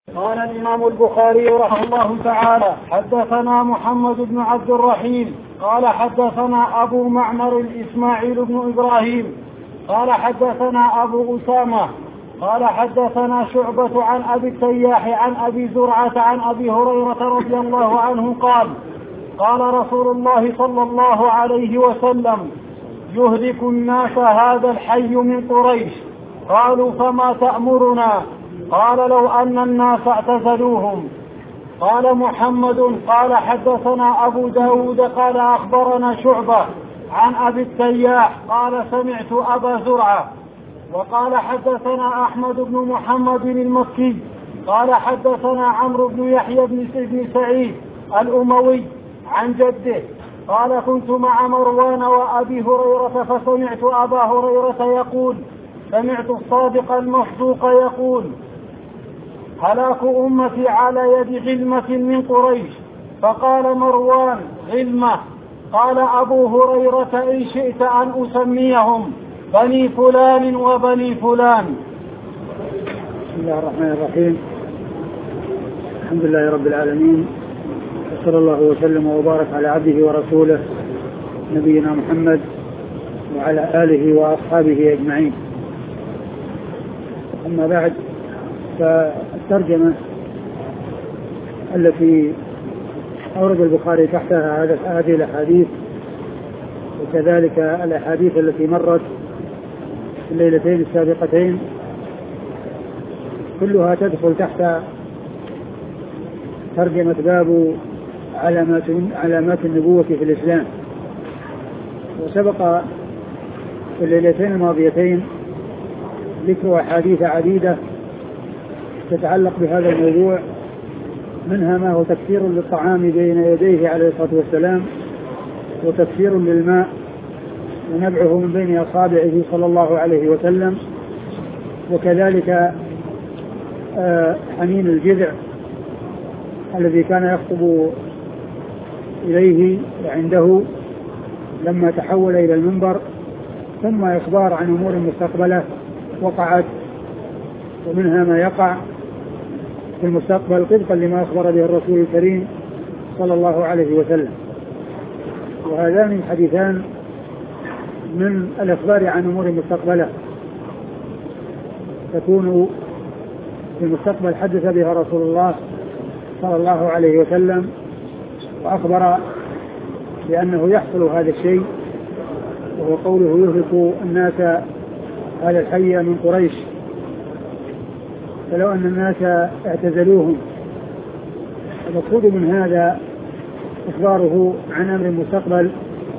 قال الإمام البخاري رحمه الله تعالى: حدثنا محمد بن عبد الرحيم قال حدثنا أبو معمر إسماعيل بن إبراهيم قال حدثنا أبو أسامة قال حدثنا شعبة عن أبي التياح عن أبي زرعة عن أبي هريرة رضي الله عنه قال: قال رسول الله صلى الله عليه وسلم: يهلك الناس هذا الحي من قريش. قالوا: فما تأمرنا؟ قال: لو أن الناس اعتزلوهم. قال محمد: قال حدثنا أبو داود قال أخبرنا شعبة عن أبي التياح قال سمعت أبا زرعة. وقال حدثنا أحمد بن محمد المكي قال حدثنا عمرو بن يحيى بن سعيد الأموي عن جده قال: كنت مع مروان وأبي هريرة فسمعت أبا هريرة يقول: سمعت الصادق المصدوق يقول: هلاك أمتي على يد غلمة من قريش. فقال مروان: غلمة؟ قال أبو هريرة: إن شئت أن أسميهم بني فلان وبني فلان. بسم الله الرحمن الرحيم. الحمد لله رب العالمين، وصلى الله وسلم وبارك على عبده ورسوله نبينا محمد وعلى آله وأصحابه أجمعين. أما بعد، فالترجمة التي أورد البخاري تحتها هذه الأحاديث، وكذلك الأحاديث التي مرت في الليلتين السابقتين، كلها تدخل تحت ترجمة باب علامات النبوة في الإسلام. وسبق في الليلتين الماضيتين ذكر أحاديث عديدة تتعلق بهذا الموضوع، منها ما هو تكثير للطعام بين يديه عليه الصلاة والسلام، وتكثير للماء ونبعه من بين أصابعه صلى الله عليه وسلم، وكذلك حنين الجذع الذي كان يخطب إليه وعنده لما تحول إلى المنبر، ثم إخبار عن أمور مستقبلة وقعت، ومنها ما يقع في المستقبل طبقا لما أخبر به الرسول الكريم صلى الله عليه وسلم. وهذان الحديثان من الإخبار عن أمور مستقبلة تكون في المستقبل حدث بها رسول الله صلى الله عليه وسلم، وأخبر بأنه يحصل هذا الشيء، وهو قوله: يهلك الناس هذا الحي من قريش. فلو أن الناس اعتزلوهم. المقصود من هذا إخباره عن أمر مستقبل.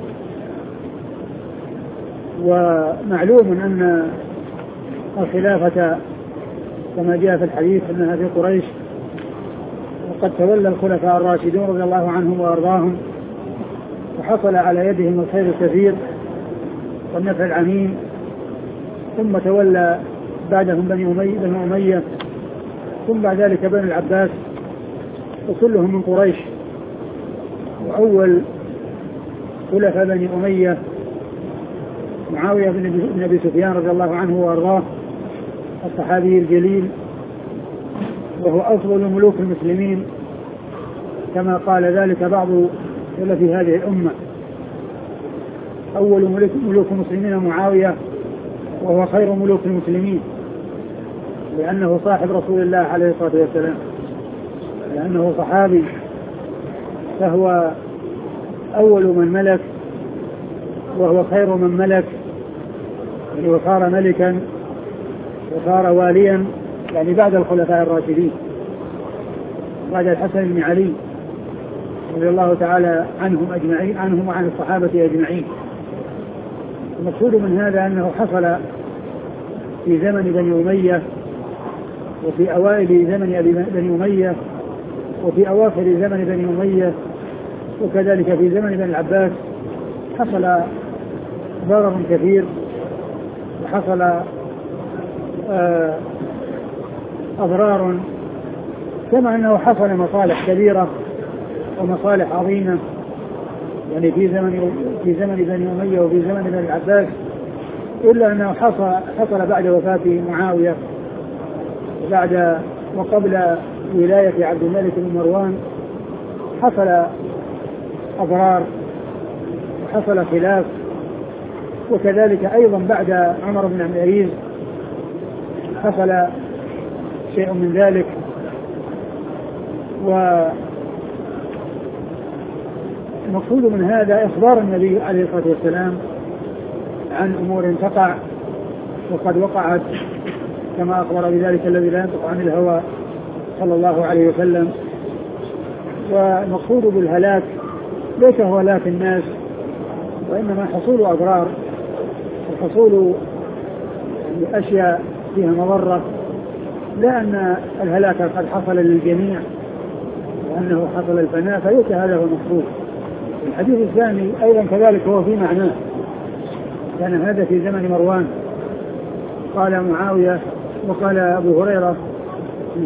ومعلوم أن الخلافة كما جاء في الحديث أنها في قريش، وقد تولى الخلفاء الراشدون رضي الله عنهم وأرضاهم، وحصل على يدهم الخير الكثير والنفع العميم. ثم تولى بعدهم بني أمية، ثم بعد ذلك بني العباس، وكلهم من قريش. وأول خلفاء بني أمية معاوية بن أبي سفيان رضي الله عنه وأرضاه، الصحابي الجليل، وهو أفضل ملوك المسلمين كما قال ذلك بعض سلف هذه الأمة. أول ملوك المسلمين معاوية، وهو خير ملوك المسلمين لأنه صاحب رسول الله عليه الصلاة والسلام، لأنه صحابي، فهو أول من ملك، وهو خير من ملك، وصار ملكا وصار واليا، يعني بعد الخلفاء الراشدين، بعد الحسن بن علي رضي الله تعالى عنهم وعن الصحابة أجمعين. المقصود من هذا أنه حصل في زمن بني أمية، وفي أوائل زمن بني أمية، وفي أواخر زمن بني أمية، وكذلك في زمن بني العباس، حصل ضرر كثير، وحصل أضرار، كما أنه حصل مصالح كبيرة ومصالح عظيمة، يعني في زمن بني أمية وفي زمن بني العباس، إلا أنه حصل بعد وفاة معاوية وقبل ولاية عبد الملك بن مروان حصل أضرار وحصل خلاف، وكذلك أيضا بعد عمر بن عبد العزيز حصل شيء من ذلك. والمقصود من هذا إخبار النبي عليه الصلاة والسلام عن أمور تقع وقد وقعت، كما أخبر بذلك الذي لا ينطق عن الهوى صلى الله عليه وسلم. والمقصود بالهلاك ليس هو هلاك الناس، وإنما حصول أضرار وحصول أشياء فيها مضرة، لا أن الهلاك قد حصل للجميع وأنه حصل الفناء، فليس هذا هو المقصود. الحديث الثاني أيضا كذلك هو في معناه، كان هذا في زمن مروان. قال معاوية وقال أبو هريرة إن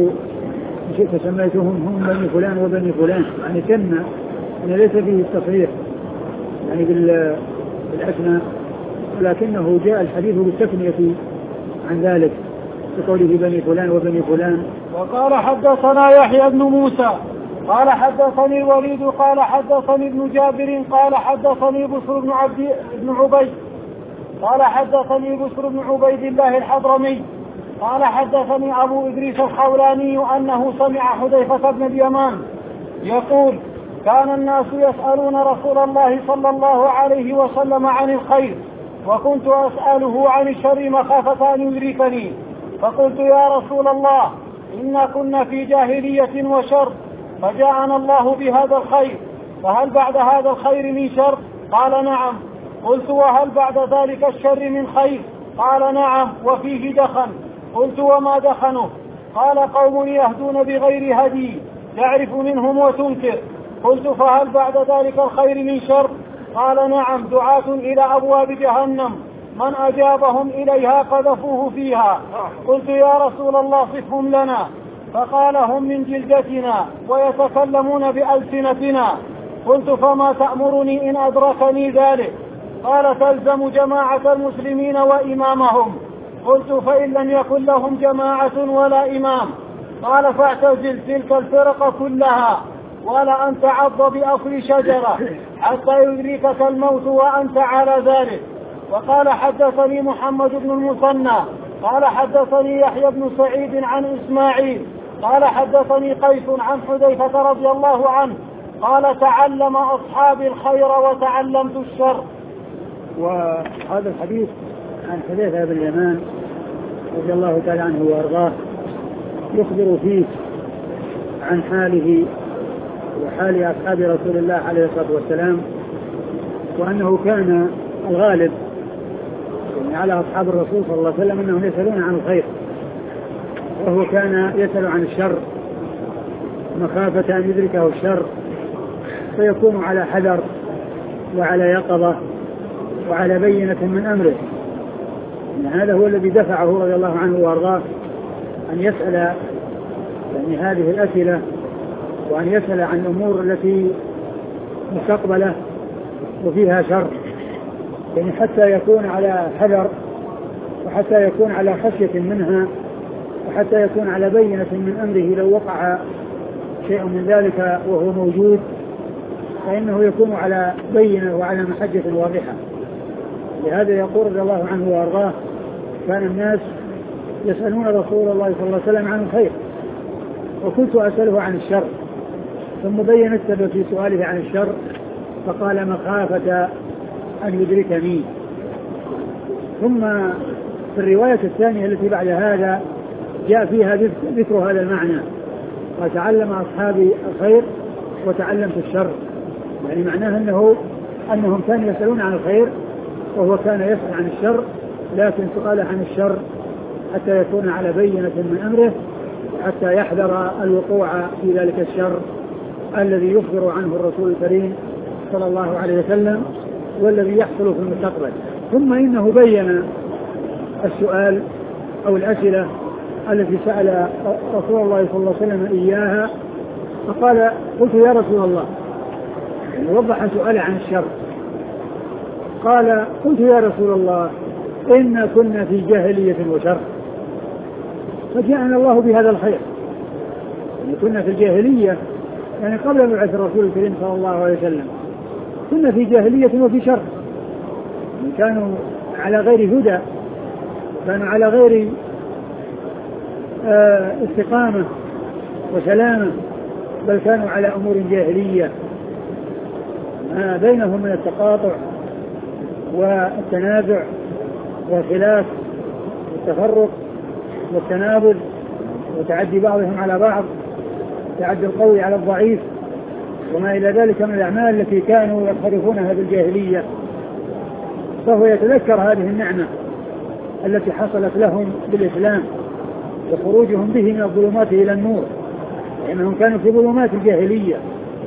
شئت سميتهم هم بني فلان وبني فلان، يعني كنا أن ليس فيه التصريح يعني بالأسماء، ولكنه جاء الحديث بالتثنية عن ذلك بقوله بني فلان وبني فلان. وقال حدثنا يحيى بن موسى قال حدثني الوليد قال حدثني ابن جابر قال حدثني بشر بن عبيد قال حدثني بشر بن عبيد الله الحضرمي قال حدثني أبو إدريس الخولاني أنه سمع حذيفة بن اليمان يقول كان الناس يسألون رسول الله صلى الله عليه وسلم عن الخير، وكنت أسأله عن الشر مخافة أن يدركني، فقلت يا رسول الله إنا كنا في جاهلية وشر، فجاءنا الله بهذا الخير، فهل بعد هذا الخير من شر؟ قال نعم. قلت وهل بعد ذلك الشر من خير؟ قال نعم وفيه دخن. قلت وما دخنه؟ قال قوم يهدون بغير هدي تعرف منهم وتنكر. قلت فهل بعد ذلك الخير من شر؟ قال نعم دعاة إلى أبواب جهنم من أجابهم إليها قذفوه فيها. قلت يا رسول الله صفهم لنا، فقال هم من جلدتنا ويتكلمون بألسنتنا. قلت فما تأمرني إن أدركني ذلك؟ قال تلزم جماعة المسلمين وإمامهم. قلت فإن لم يكن لهم جماعة ولا إمام؟ قال فاعتزل تلك الفرق كلها ولا أن تعض بأصل شجرة حتى يدركك الموت وأنت على ذلك. وقال حدثني محمد بن المثنى قال حدثني يحيى بن سعيد عن إسماعيل قال حدثني قيس عن حذيفة رضي الله عنه قال تعلم أصحابي الخير وتعلمت الشر. وهذا الحديث عن حذيفة بن اليمان رضي الله تعالى عنه وأرضاه يخبر فيه عن حاله وحال أصحاب رسول الله عليه الصلاة والسلام، وأنه كان الغالب يعني على أصحاب الرسول صلى الله عليه وسلم أنهم يسألون عن الخير، وهو كان يسأل عن الشر مخافة أن يدركه الشر، فيكون على حذر وعلى يقظة وعلى بينة من أمره. يعني هذا هو الذي دفعه رضي الله عنه وأرضاه أن يسأل يعني هذه الأسئلة، وأن يسأل عن الأمور التي مستقبلة وفيها شر، يعني حتى يكون على حذر وحتى يكون على خشية منها وحتى يكون على بينة من أمره. لو وقع شيء من ذلك وهو موجود فإنه يكون على بينة وعلى محجة واضحة. لهذا يقول رضي الله عنه وأرضاه كان الناس يسألون رسول الله صلى الله عليه وسلم عن الخير وكنت أسأله عن الشر، ثم بين السبب في سؤاله عن الشر فقال مخافة أن يدركني. ثم في الرواية الثانية التي بعد هذا جاء فيها ذكر هذا المعنى، وتعلم أصحابي الخير وتعلمت الشر، يعني معناه أنهم كانوا يسألون عن الخير وهو كان يسأل عن الشر، لكن سؤاله عن الشر حتى يكون على بينة من أمره حتى يحذر الوقوع في ذلك الشر الذي يخبر عنه الرسول الكريم صلى الله عليه وسلم والذي يحصل في المستقبل. ثم إنه بين السؤال أو الأسئلة التي سأل رسول الله صلى الله عليه وسلم إياها، فقال قلت يا رسول الله، وضح سؤال عن الشر، قال قلت يا رسول الله إنا كنا في جاهلية وشر، فجاءنا الله بهذا الخير، يعني كنا في الجاهلية، يعني قبل مبعث الرسول الكريم صلى الله عليه وسلم كنا في جاهلية وفي شر، يعني كانوا على غير هدى، كانوا على غير استقامة وسلامة، بل كانوا على أمور جاهلية ما بينهم من التقاطع والتنازع والخلاف والتفرق والتنابذ وتعدي بعضهم على بعض، تعدي القوي على الضعيف وما إلى ذلك من الأعمال التي كانوا يقترفونها بالجاهلية. فهو يتذكر هذه النعمة التي حصلت لهم بالإسلام وخروجهم به من الظلمات إلى النور، لأنهم كانوا في ظلمات الجاهلية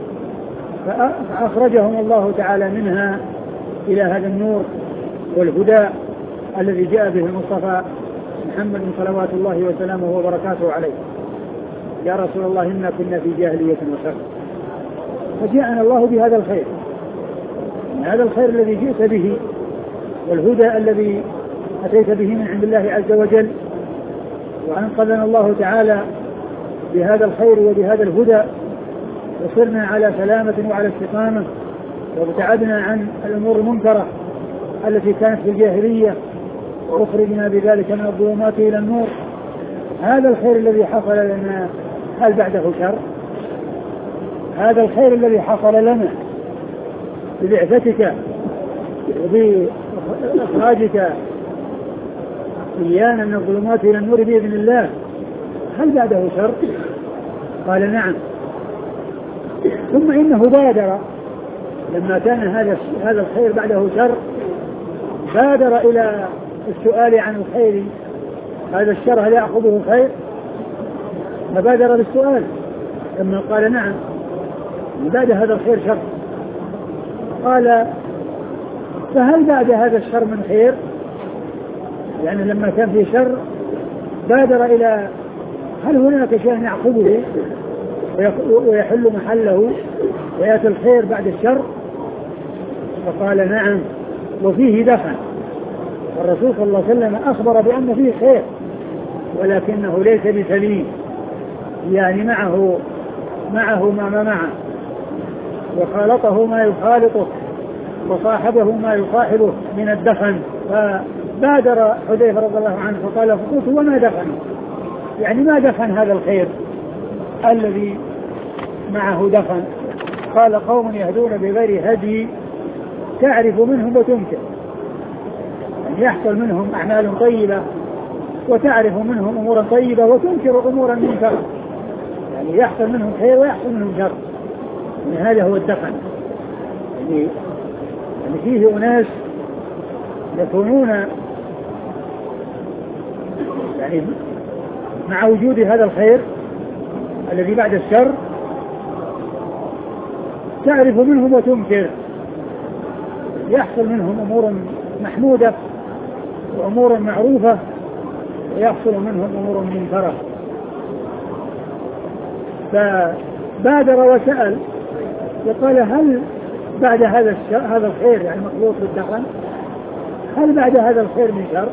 فأخرجهم الله تعالى منها إلى هذا النور والهدى الذي جاء به المصطفى محمد صلوات الله وسلامه وبركاته عليه. يا رسول الله إنا كنا في جاهلية وشر، فجاءنا الله بهذا الخير، هذا الخير الذي جئت به والهدى الذي أتيت به من عند الله عز وجل، وأنقذنا الله تعالى بهذا الخير وبهذا الهدى، وصرنا على سلامة وعلى استقامة، وابتعدنا عن الأمور المنكرة التي كانت في الجاهلية، وأخرجنا بذلك من الظلمات إلى النور. هذا الخير الذي حصل لنا هل بعده شر؟ هذا الخير الذي حصل لنا ببعثتك وبإخراجك إيانا من الظلمات إلى النور بإذن الله هل بعده شر؟ قال نعم. ثم إنه بادر لما كان هذا الخير بعده شر، بادر إلى السؤال عن الخير، هذا الشر هل يأخذه خير؟ فبادر بالسؤال لما قال نعم بعد هذا الخير شر. قال فهل بعد هذا الشر من خير؟ يعني لما كان في شر بادر إلى هل هناك شيء يعقبه ويحل محله ويأتي الخير بعد الشر؟ فقال نعم وفيه دفن. الرسول صلى الله عليه وسلم أخبر بأن فيه خير ولكنه ليس بسليم، يعني معه ما معه، وخالطه ما يخالطه، وصاحبه ما يصاحبه من الدفن. فبادر حذيفة رضي الله عنه فقال فقلت وما دفن؟ يعني ما دفن هذا الخير الذي معه دفن؟ قال قوم يهدون بغير هدي تعرف منهم وتنكر، يعني يحصل منهم أعمال طيبة وتعرف منهم أمورا طيبة وتنكر أمورا منكرة، يعني يحصل منهم خير ويحصل منهم شر، يعني هذا هو الدفن. يعني فيه أناس يكونون يعني مع وجود هذا الخير الذي بعد الشر تعرف منهم وتنكر، يحصل منهم أمور محمودة وأمور معروفة ويحصل منهم أمور منكرة. فبادر وسأل وقال هل بعد هذا الخير يعني مخلوط بالدخن هل بعد هذا الخير من شر؟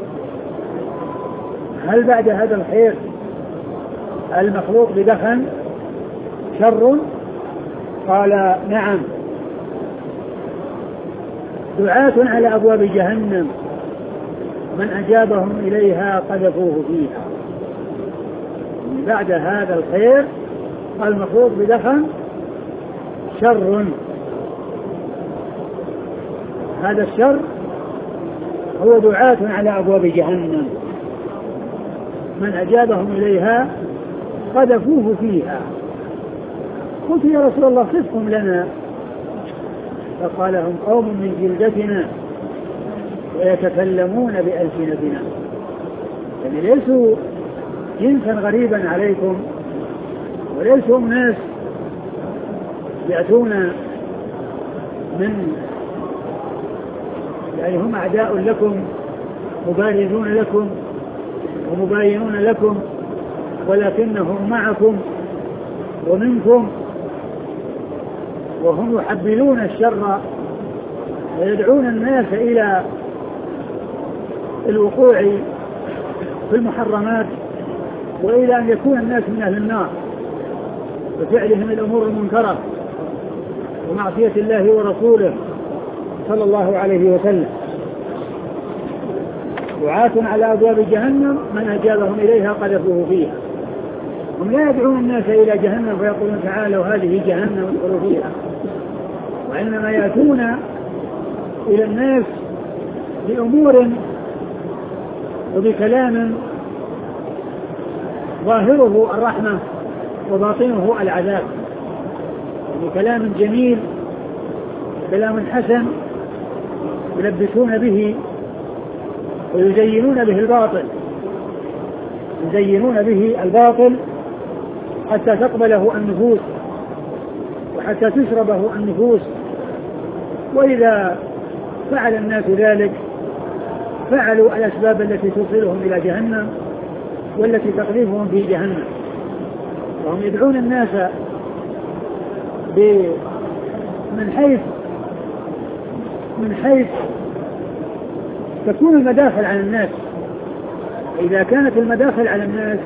هل بعد هذا الخير المخلوط بدخن شر؟ قال نعم. دعاة على أبواب جهنم من أجابهم إليها قذفوه فيها. بعد هذا الخير المخلوط بدخن شر، هذا الشر هو دعاة على أبواب جهنم من أجابهم إليها قذفوه فيها. قلت يا رسول الله صفهم لنا، فقال هم قوم من جلدتنا ويتكلمون بألسنتنا، يعني ليسوا جنسا غريبا عليكم وليسوا ناس يأتون من يعني هم أعداء لكم مبارزون لكم ومباينون لكم، ولكنهم معكم ومنكم، وهم يحبلون الشر ويدعون الناس إلى الوقوع في المحرمات وإلى أن يكون الناس من أهل النار. وفعلهم الأمور المنكرة ومعصية الله ورسوله صلى الله عليه وسلم. دعاة على أبواب جهنم من أجابهم إليها قذفوه فيها. هم لا يدعون الناس إلى جهنم فيقولون تعالوا هذه جهنم ادخلوا فيها، وإنما يأتون إلى الناس بأمور وبكلام ظاهره الرحمة وباطنه العذاب، بكلام جميل، كلام حسن يلبسون به ويزينون به الباطل، يزينون به الباطل حتى تقبله النفوس وحتى تشربه النفوس. وإذا فعل الناس ذلك فعلوا الأسباب التي توصلهم إلى جهنم والتي تقذفهم في جهنم. وهم يدعون الناس من حيث تكون المداخل على الناس. إذا كانت المداخل على الناس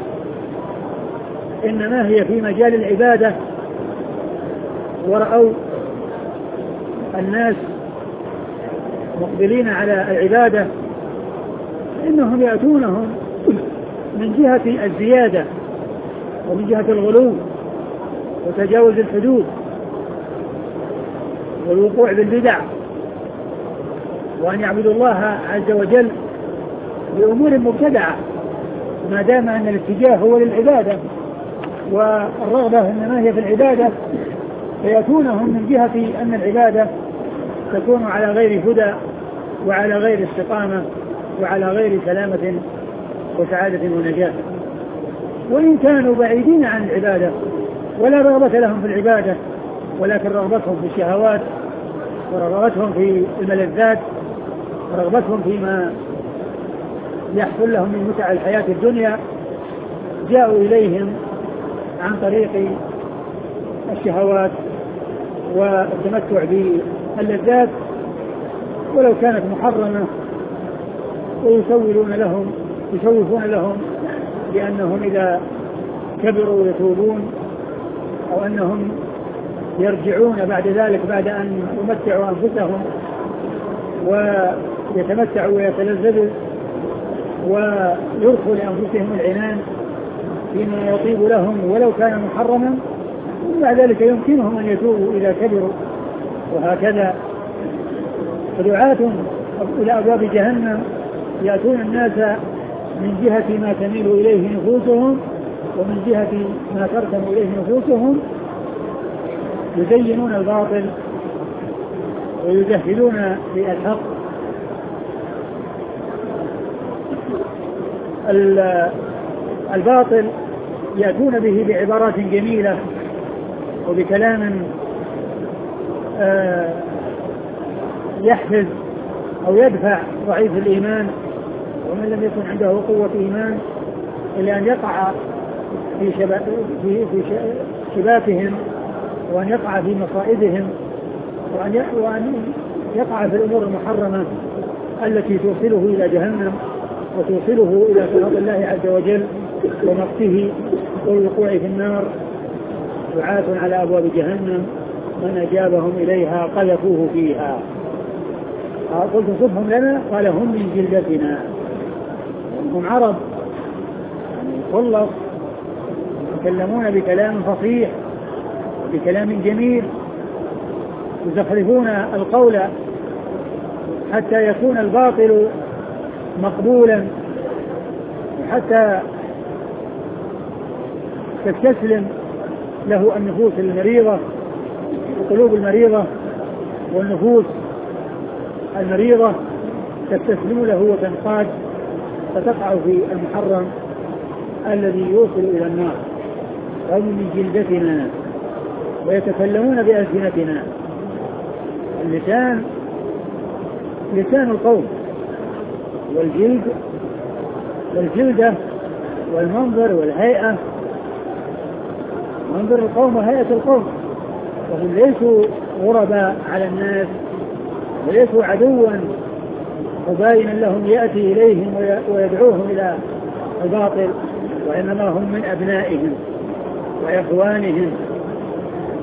إنما هي في مجال العبادة ورأوا الناس مقبلين على العبادة إنهم يأتونهم من جهة الزيادة ومن جهة الغلو وتجاوز الحدود والوقوع بالبدع، وأن يعبدوا الله عز وجل بأمور مبتدعة ما دام أن الاتجاه هو للعبادة والرغبة إنما هي في العبادة، فيأتونهم من جهة أن العبادة تكون على غير هدى وعلى غير استقامة وعلى غير سلامة وسعادة ونجاة. وإن كانوا بعيدين عن العبادة ولا رغبة لهم في العبادة، ولكن رغبتهم في الشهوات ورغبتهم في الملذات ورغبتهم فيما يحصل لهم من متع الحياة الدنيا، جاءوا إليهم عن طريق الشهوات والتمتع باللذات ولو كانت محرمة، ويسولون لهم يسوفون لهم بأنهم إذا كبروا يتوبون أو أنهم يرجعون بعد ذلك بعد أن يمتعوا أنفسهم ويتمتعوا ويتلذذوا ويرخوا لأنفسهم العنان فيما يطيب لهم ولو كان محرما، وبعد ذلك يمكنهم أن يتوبوا إذا كبروا. وهكذا فدعاة إلى أبواب جهنم يأتون الناس من جهة ما تميل إليه نفوسهم ومن جهة ما تركن إليه نفوسهم، يزينون الباطل ويجهلون بالحق. الباطل يأتون به بعبارات جميلة وبكلام يحفز أو يدفع ضعيف الإيمان ومن لم يكن عنده قوة إيمان إلا أن يقع في شبابهم وأن يقع في مصائبهم وأن يقع في الأمور المحرمة التي توصله إلى جهنم وتوصله إلى سخط الله عز وجل ومقته والوقوع في النار. دعاة على أبواب جهنم من أجابهم إليها قذفوه فيها. قلت صفهم لنا قال هم من جلدتنا. هم عرب خلص يتكلمون بكلام فصيح بكلام جميل، يزخرفون القول حتى يكون الباطل مقبولا وحتى تستسلم له النفوس المريضة القلوب المريضة والنفوس المريضة تستسلم له وتنقاد فتقع في المحرم الذي يوصل إلى النار. هم من جلدتنا ويتكلمون بألسنتنا. اللسان لسان القوم، والجلدة والمنظر والهيئة، منظر القوم وهيئة القوم، وهم ليسوا غرباء على الناس وليسوا عدوا مباينا لهم يأتي إليهم ويدعوهم إلى الباطل، وإنما هم من أبنائهم وإخوانهم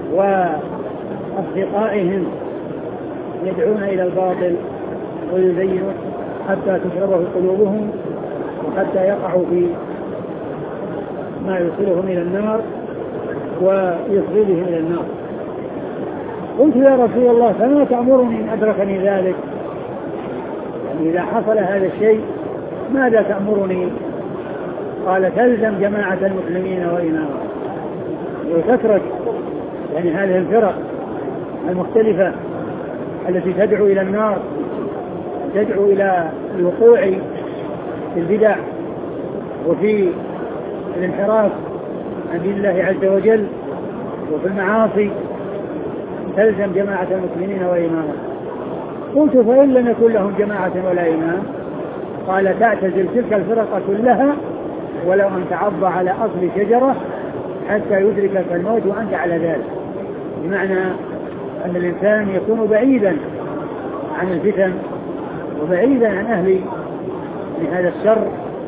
وأصدقائهم يدعون إلى الباطل ويزينون حتى تشربه قلوبهم وحتى يقعوا في ما يوصلهم إلى النار ويصغي بهم إلى النار. قلت يا رسول الله فما تأمرني إن أدركني ذلك؟ يعني إذا حصل هذا الشيء ماذا تأمرني؟ قال تلزم جماعة المسلمين وإمامهم، وتترك يعني هذه الفرق المختلفة التي تدعو إلى النار، تدعو إلى الوقوع في البدع وفي الانحراف عن دين الله عز وجل وفي المعاصي. تلزم جماعة المسلمين وإمامهم. قلت فإن لم يكن لهم جماعة ولا إمام؟ قال تعتزل تلك الفرق كلها ولو أن تعض على أصل شجرة حتى يدركك الموت وأنت على ذلك. بمعنى أن الإنسان يكون بعيدا عن الفتن وبعيدا عن أهل هذا الشر،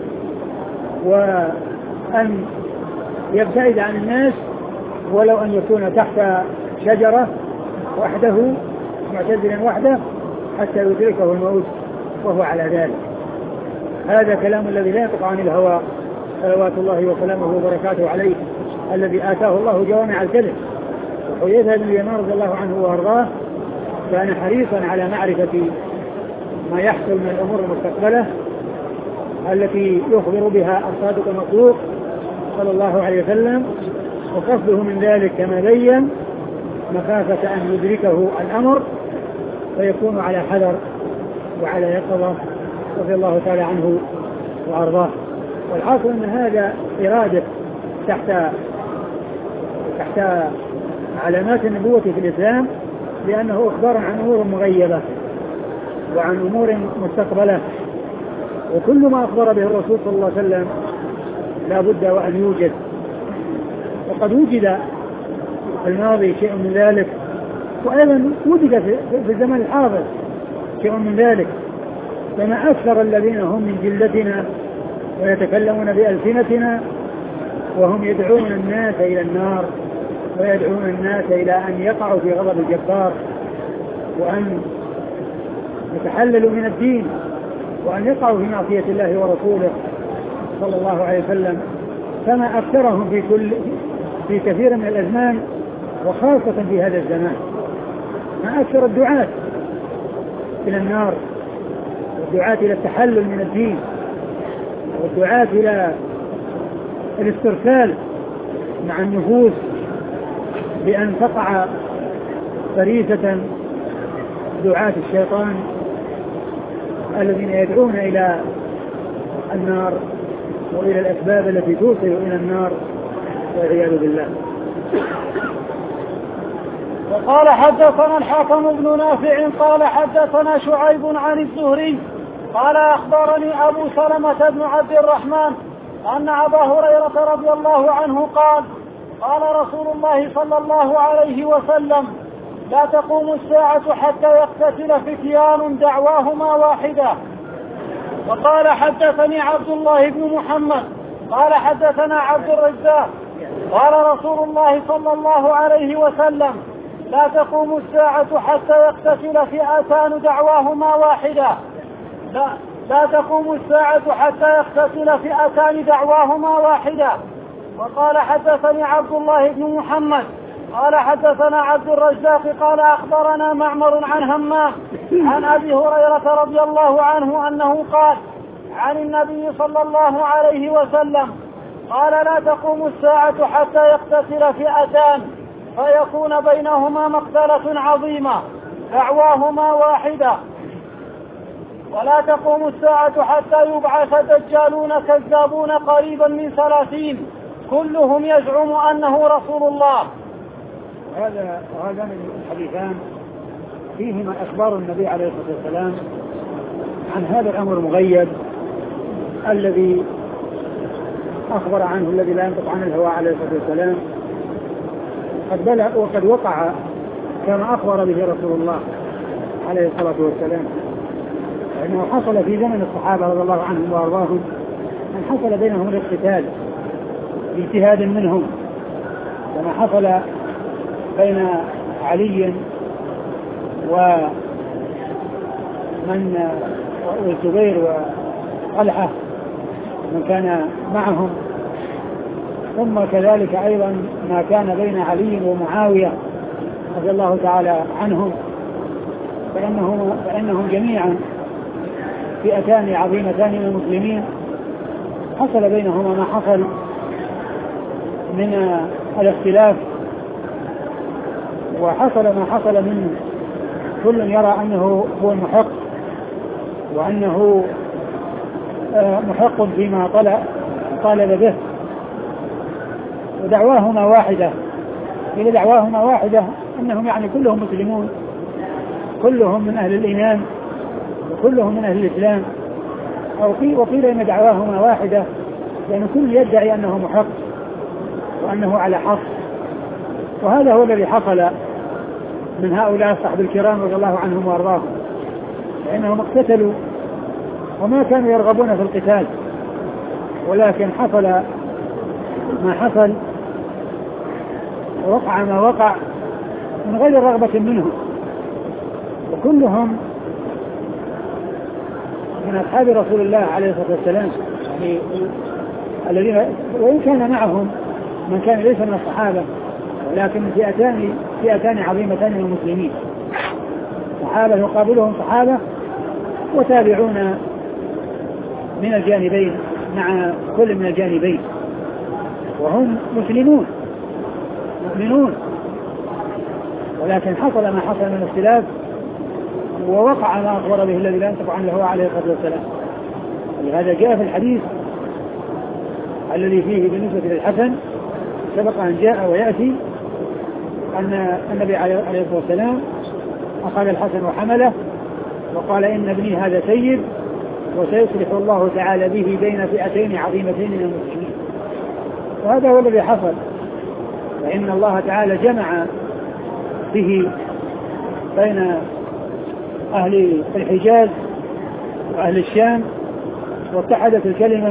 وأن يبتعد عن الناس ولو أن يكون تحت شجرة وحده معتزلا وحده حتى يدركه الموت وهو على ذلك. هذا كلام الذي لا ينطق عن الهوى صلوات الله وسلامه وبركاته عليه، الذي آتاه الله جوامع الكلم. وحذيفة بن اليمان رضي الله عنه وارضاه كان حريصا على معرفة ما يحصل من الأمور المستقبلة التي يخبر بها الصادق المصدوق صلى الله عليه وسلم، وقصده من ذلك كما بين مخافة أن يدركه الأمر فيكون على حذر وعلى يقظة رضي الله تعالى عنه وأرضاه. والحاصل أن هذا إرادة تحت علامات النبوة في الإسلام، لأنه إخبار عن أمور مغيبة وعن أمور مستقبلة، وكل ما أخبر به الرسول صلى الله عليه وسلم لا بد وأن يوجد، وقد وجد في الماضي شيء من ذلك، وأيضا وجد في الزمن الحاضر شيء من ذلك. فما أكثر الذين هم من جلتنا ويتكلمون بألسنتنا وهم يدعون الناس إلى النار ويدعون الناس إلى أن يقعوا في غضب الجبار وأن يتحللوا من الدين وأن يقعوا في معصية الله ورسوله صلى الله عليه وسلم. فما أكثرهم في كثير من الأزمان وخاصة في هذا الزمان. ما أكثر الدعاة إلى النار والدعاة إلى التحلل من الدين والدعاة إلى الاسترسال مع النفوس بأن تقع فريسة دعاة الشيطان الذين يدعون إلى النار وإلى الأسباب التي توصل إلى النار والعياذ بالله. وقال حدثنا الحكم بن نافع قال حدثنا شعيب عن الزهري قال أخبرني أبو سلمة بن عبد الرحمن أن أبا هريرة رضي الله عنه قال قال رسول الله صلى الله عليه وسلم لا تقوم الساعة حتى يقتتل فتيان دعواهما واحدة. وقال حدثني عبد الله بن محمد قال حدثنا عبد الرزاق قال رسول الله صلى الله عليه وسلم لا تقوم الساعة حتى يقتتل فئتان دعواهما واحدة. لا تقوم الساعة حتى يقتتل فئتان دعواهما واحدة. وقال حدثني عبد الله بن محمد قال حدثنا عبد الرزاق قال أخبرنا معمر عن همام عن أبي هريرة رضي الله عنه أنه قال عن النبي صلى الله عليه وسلم قال لا تقوم الساعة حتى يقتتل فئتان فيكون بينهما مقتلة عظيمة دعواهما واحدة. ولا تقوم الساعة حتى يبعث دجالون كذابون قريبا من 30 كلهم يزعم أنه رسول الله. هذا من الحديثان فيهما أخبار النبي عليه الصلاة والسلام عن هذا الأمر المغيب الذي أخبر عنه الذي لا ينطق عن الهوى عليه الصلاة والسلام وقد وقع كما أخبر به رسول الله عليه الصلاة والسلام، لأنه حصل في زمن الصحابة رضي الله عنهم وأرضاهم أن حصل بينهم الاقتتال باجتهاد منهم كما حصل بين علي والزبير وطلحة من كان معهم، ثم كذلك أيضا ما كان بين علي ومعاوية رضي الله تعالى عنهم، فإنهم جميعا فئتان عظيمتان من المسلمين حصل بينهما ما حصل من الاختلاف، وحصل ما حصل من كل يرى أنه هو المحق وأنه محق فيما طالب به، ودعواهما واحدة. إذا دعواهما واحدة أنهم يعني كلهم مسلمون، كلهم من أهل الإيمان وكلهم من أهل الإسلام، وقيل إن دعواهما واحدة لأن كل يدعي أنه محق وأنه على حق. وهذا هو الذي حصل من هؤلاء الصحابة الكرام رضي الله عنهم وأرضاهم، لأنهم اقتتلوا وما كانوا يرغبون في القتال، ولكن حصل ما حصل ووقع ما وقع من غير رغبة منهم، وكلهم من أصحاب رسول الله عليه الصلاة والسلام، يعني الذين وإن كان معهم من كان ليس من الصحابة، ولكن فئتان عظيمتان من المسلمين، صحابة يقابلهم صحابة وتابعون من الجانبين مع كل من الجانبين، وهم مسلمون مؤمنون، ولكن حصل ما حصل من الاختلاف ووقع ما أخبر به الذي لا ينطق عنه هو عليه الصلاة والسلام. ولهذا جاء في الحديث الذي فيه بالنسبة للحسن سبق أن جاء ويأتي أن النبي عليه الصلاة والسلام أخذ الحسن وحمله وقال إن ابني هذا سيد وسيصلح الله تعالى به بين فئتين عظيمتين من المسلمين. وهذا هو الذي حصل، فإن الله تعالى جمع به بين أهل الحجاز وأهل الشام، واتحدت الكلمة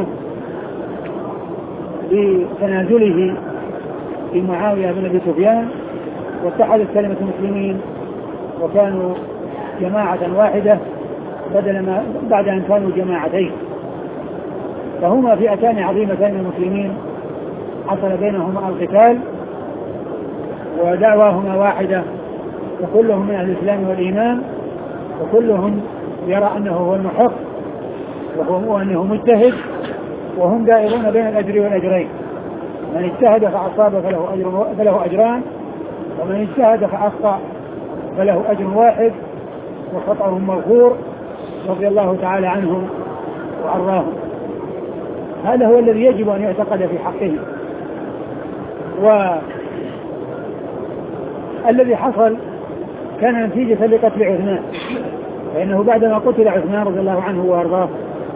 بتنازله في معاوية بن أبي سفيان، واتحدت كلمة المسلمين وكانوا جماعة واحدة بدل ما بعد أن كانوا جماعتين. فهما فئتان عظيمتان من المسلمين حصل بينهما القتال ودعواهما واحدة، وكلهم من أهل الإسلام والإيمان، وكلهم يرى أنه هو المحق وأنه مجتهد، وهم دائرون بين الأجر والأجرين، من اجتهد فأصاب فله أجران، ومن اجتهد فأخطأ فله أجر واحد وخطأهم مغفور رضي الله تعالى عنهم وعراهم. هذا هو الذي يجب أن يعتقد في حقه. والذي حصل كان نتيجة لقتل عثمان، فإنه بعدما قتل عثمان رضي الله عنه وأرضاه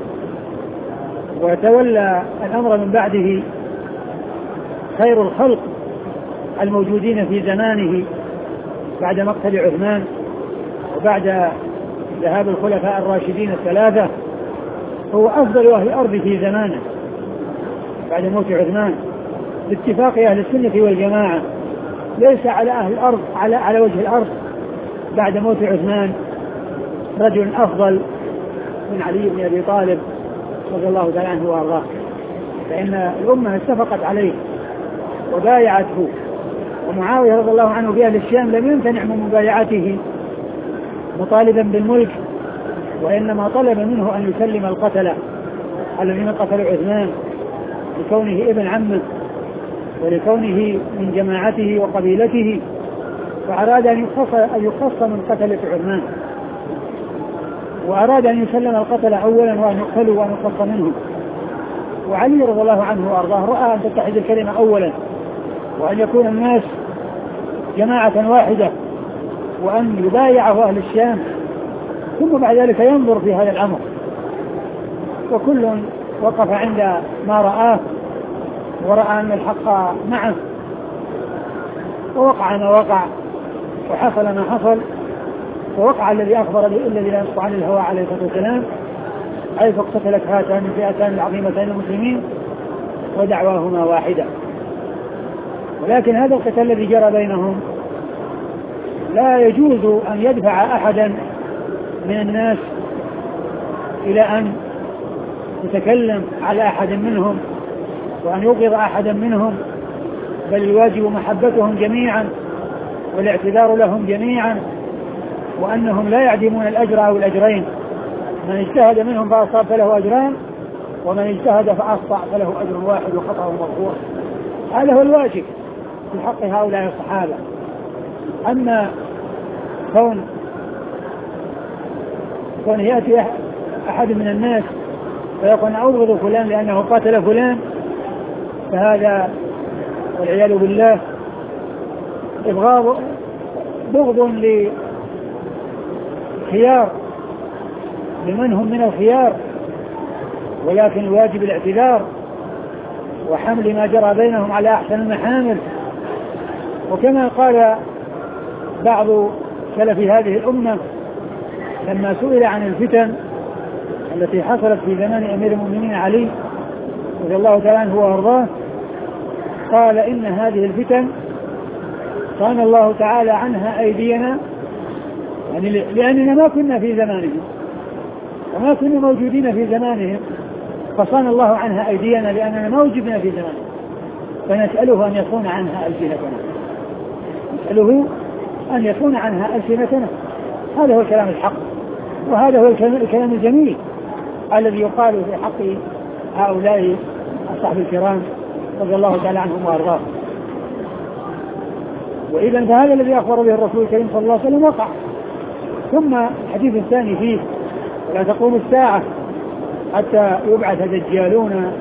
وتولى الأمر من بعده خير الخلق الموجودين في زمانه بعد مقتل عثمان وبعد ذهاب الخلفاء الراشدين الثلاثة، هو أفضل أهل الأرض في زمانه بعد موت عثمان باتفاق أهل السنة والجماعة. ليس على أهل الأرض على وجه الأرض بعد موت عثمان رجل أفضل من علي بن أبي طالب رضي الله تعالى عنه وأرضاه، فإن الأمة اتفقت عليه وبايعته. ومعاوية رضي الله عنه بأهل الشام لم يمتنع من مبايعته مطالبا بالملك، وإنما طلب منه أن يسلم القتلة الذين قتلوا عثمان لكونه ابن عمه ولكونه من جماعته وقبيلته، فأراد أن يخص من قتلة عثمان، وأراد أن يسلم القتلة أولا وأن يقتلوا وأن يخص منهم. وعلي رضي الله عنه وأرضاه رأى أن تتحد الكلمة أولا، وأن يكون الناس جماعة واحدة، وأن يبايعه أهل الشام، ثم بعد ذلك ينظر في هذا الأمر. وكل وقف عند ما رآه ورأى أن الحق معه، ووقع ما وقع وحصل ما حصل، ووقع الذي أخبر الذي لا ينطق عن الهوى عليه الصلاة والسلام، حيث اقتتلت هاتان الفئتان العظيمتان المسلمين ودعواهما واحدة. ولكن هذا القتال الذي جرى بينهم لا يجوز أن يدفع أحدا من الناس إلى أن يتكلم على أحد منهم وأن يبغض أحدا منهم، بل الواجب محبتهم جميعا والاعتذار لهم جميعا، وأنهم لا يعدمون الأجر أو الأجرين. من اجتهد منهم فأصاب فله أجران، ومن اجتهد فأخطأ فله أجر واحد وخطأه مغفور. هذا هو الواجب في حق هؤلاء الصحابة. أما كون يأتي أحد من الناس فيقول أبغض فلان لأنه قاتل فلان، فهذا والعياذ بالله بغض لخيار لمن هم من الخيار، ولكن الواجب الاعتذار وحمل ما جرى بينهم على أحسن المحامل. وكما قال بعض سلف هذه الأمة لما سئل عن الفتن التي حصلت في زمان أمير المؤمنين علي رضي الله تعالى عنه وأرضاه، قال إن هذه الفتن صان الله تعالى عنها أيدينا، يعني لأننا ما كنا في زمانهم وما كنا موجودين في زمانهم، فصان الله عنها أيدينا لأننا ما وجدنا في زمانهم، فنسأله أن يصون عنها ألسنتنا، نسأله أن يصون عنها ألسنتنا. هذا هو الكلام الحق، وهذا هو الكلام الجميل الذي يقال في حق هؤلاء الصحابة الكرام رضي الله تعالى عنهم وأرضاهم. وإذا فهذا الذي أخبر به الرسول الكريم صلى الله عليه وسلم وقع. ثم الحديث الثاني فيه: ولا تقوم الساعة حتى يبعث دجالون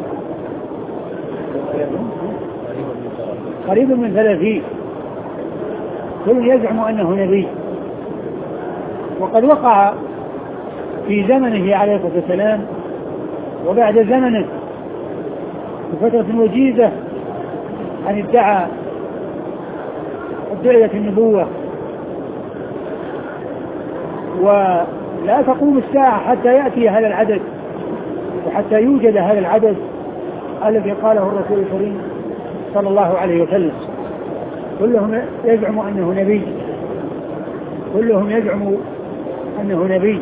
قريب من 30 كل يزعم أنه نبي. وقد وقع في زمنه عليه الصلاة والسلام وبعد زمنه بفترة وجيزة أن ادعى النبوة. ولا تقوم الساعة حتى يأتي هذا العدد وحتى يوجد هذا العدد الذي قاله الرسول الكريم صلى الله عليه وسلم. كلهم يزعم أنه نبي، كلهم يزعم أنه نبي،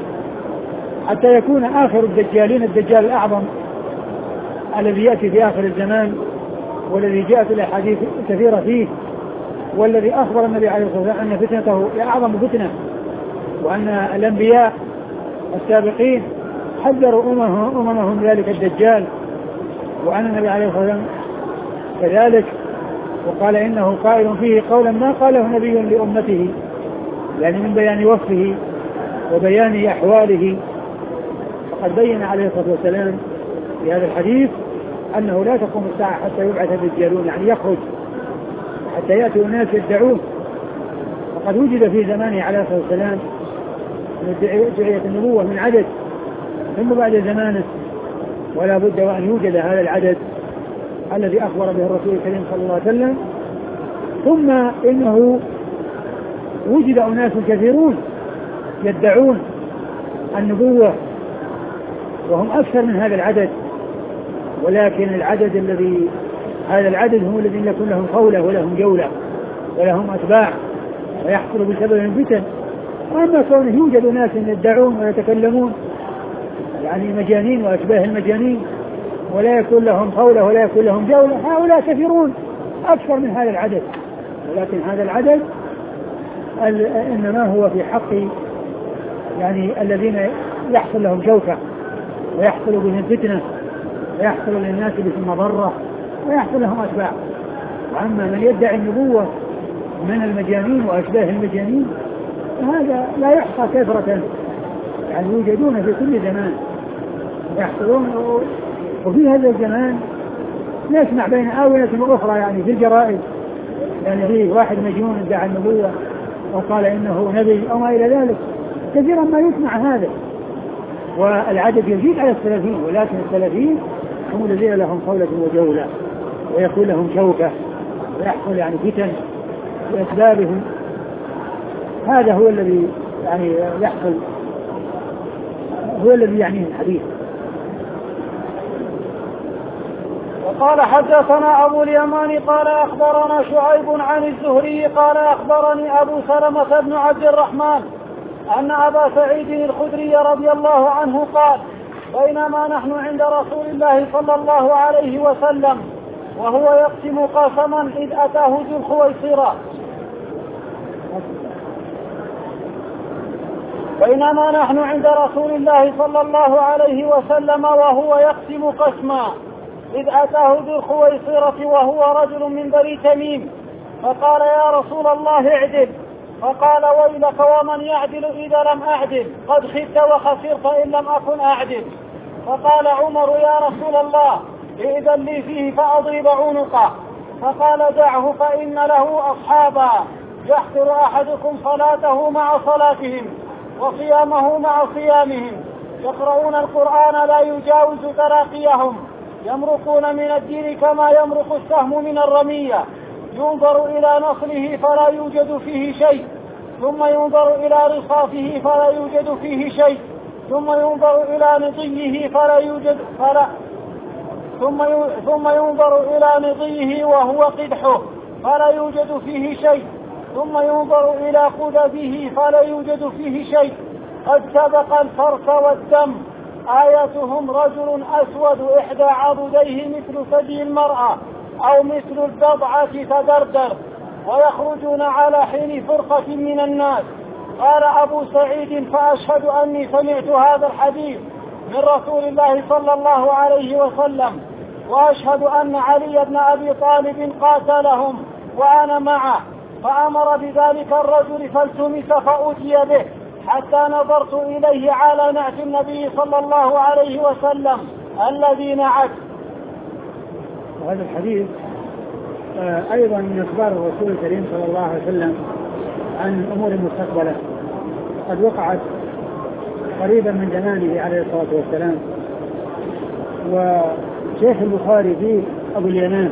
حتى يكون آخر الدجالين الدجال الأعظم الذي يأتي في آخر الزمان، والذي جاءت الأحاديث كثيرة فيه، والذي أخبر النبي عليه الصلاة والسلام أن فتنته أعظم فتنة، وأن الأنبياء السابقين حذروا أممهم ذلك الدجال، وأن النبي عليه الصلاة والسلام كذلك، وقال إنه قائل فيه قولا ما قاله نبي لأمته، يعني من بيان وصفه وبيان أحواله. فقد بين عليه الصلاة والسلام في هذا الحديث أنه لا تقوم الساعة حتى يبعث الدجالون، يعني يخرج حتى يأتي الناس يدعوه. وقد وجد في زمانه عليه الصلاة والسلام دعية النبوة من عدد، ثم بعد زمانه ولا بد وأن يوجد هذا العدد الذي أخبر به الرسول الكريم صلى الله عليه وسلم. ثم إنه وجد أناس كثيرون يدعون النبوة وهم أكثر من هذا العدد، ولكن هذا العدد هم الذين يكون لهم قولة ولهم جولة ولهم أتباع ويحصل بسبب الفتن. وأما كونه يوجد ناس يدعون ويتكلمون يعني مجانين وأشباه المجانين ولا يكون لهم قولة ولا يكون لهم جولة، هؤلاء كثيرون أكثر من هذا العدد، ولكن هذا العدد إنما هو في حق يعني الذين يحصل لهم شوكة ويحصل بهم فتنة ويحصل للناس بهم مضرة ويحصل لهم أتباع. وأما من يدعي النبوة من المجانين وأشباه المجانين هذا لا يحصى كثرة، يعني يوجدون في كل زمان يحصلون. وفي هذا الزمان نسمع بين آونة وأخرى يعني في الجرائد يعني في واحد مجنون ادعى النبوة وقال إنه نبي أو ما إلى ذلك، كثيرا ما يسمع هذا. والعدد يزيد على 30، ولكن 30 هم الذين لهم قولة وجولة ويكون لهم شوكة ويحصل يعني فتن بأسبابهم. هذا هو الذي يعني يحصل، هو الذي يعنيه الحديث. قال حدثنا أبو اليمان قال أخبرنا شعيب عن الزهري قال أخبرني أبو سلمة بن عبد الرحمن أن أبا سعيد الخدري رضي الله عنه قال بينما نحن عند رسول الله صلى الله عليه وسلم وهو يقسم قسما إذ أتاه ذو الخويصرة بينما نحن عند رسول الله صلى الله عليه وسلم وهو يقسم قسما إذ أتاه ذو الخويصرة وهو رجل من بني تميم فقال يا رسول الله اعدل فقال ويلك ومن يعدل إذا لم أعدل قد خبت وخسرت إن لم أكن أعدل فقال عمر يا رسول الله إذن لي فيه فأضرب عنقه فقال دعه فإن له أصحابا يحقر أحدكم صلاته مع صلاتهم وصيامه مع صيامهم يقرؤون القرآن لا يجاوز تراقيهم يمرقون من الدين كما يمرق السهم من الرمية ينظر إلى نصله فلا يوجد فيه شيء ثم ينظر إلى رصافه فلا يوجد فيه شيء ثم ينظر إلى نضيه ثم ينظر إلى نضيه وهو قدحه فلا يوجد فيه شيء ثم ينظر إلى قدبه فلا يوجد فيه شيء قد سبق الفرس والدم آيتهم رجل أسود إحدى عضديه مثل ثدي المرأة أو مثل الضبعة تدردر ويخرجون على حين فرقة من الناس. قال أبو سعيد فأشهد أني سمعت هذا الحديث من رسول الله صلى الله عليه وسلم وأشهد أن علي بن أبي طالب قاتلهم وأنا معه فأمر بذلك الرجل فالتمس فأتي به حتى نظرت إليه على نعت النبي صلى الله عليه وسلم الذي نعت. وهذا الحديث أيضا من أخبار الرسول الكريم صلى الله عليه وسلم عن أمور مستقبلة قد وقعت قريبا من زمانه عليه الصلاة والسلام. وشيخ البخاري فيه أبو اليمان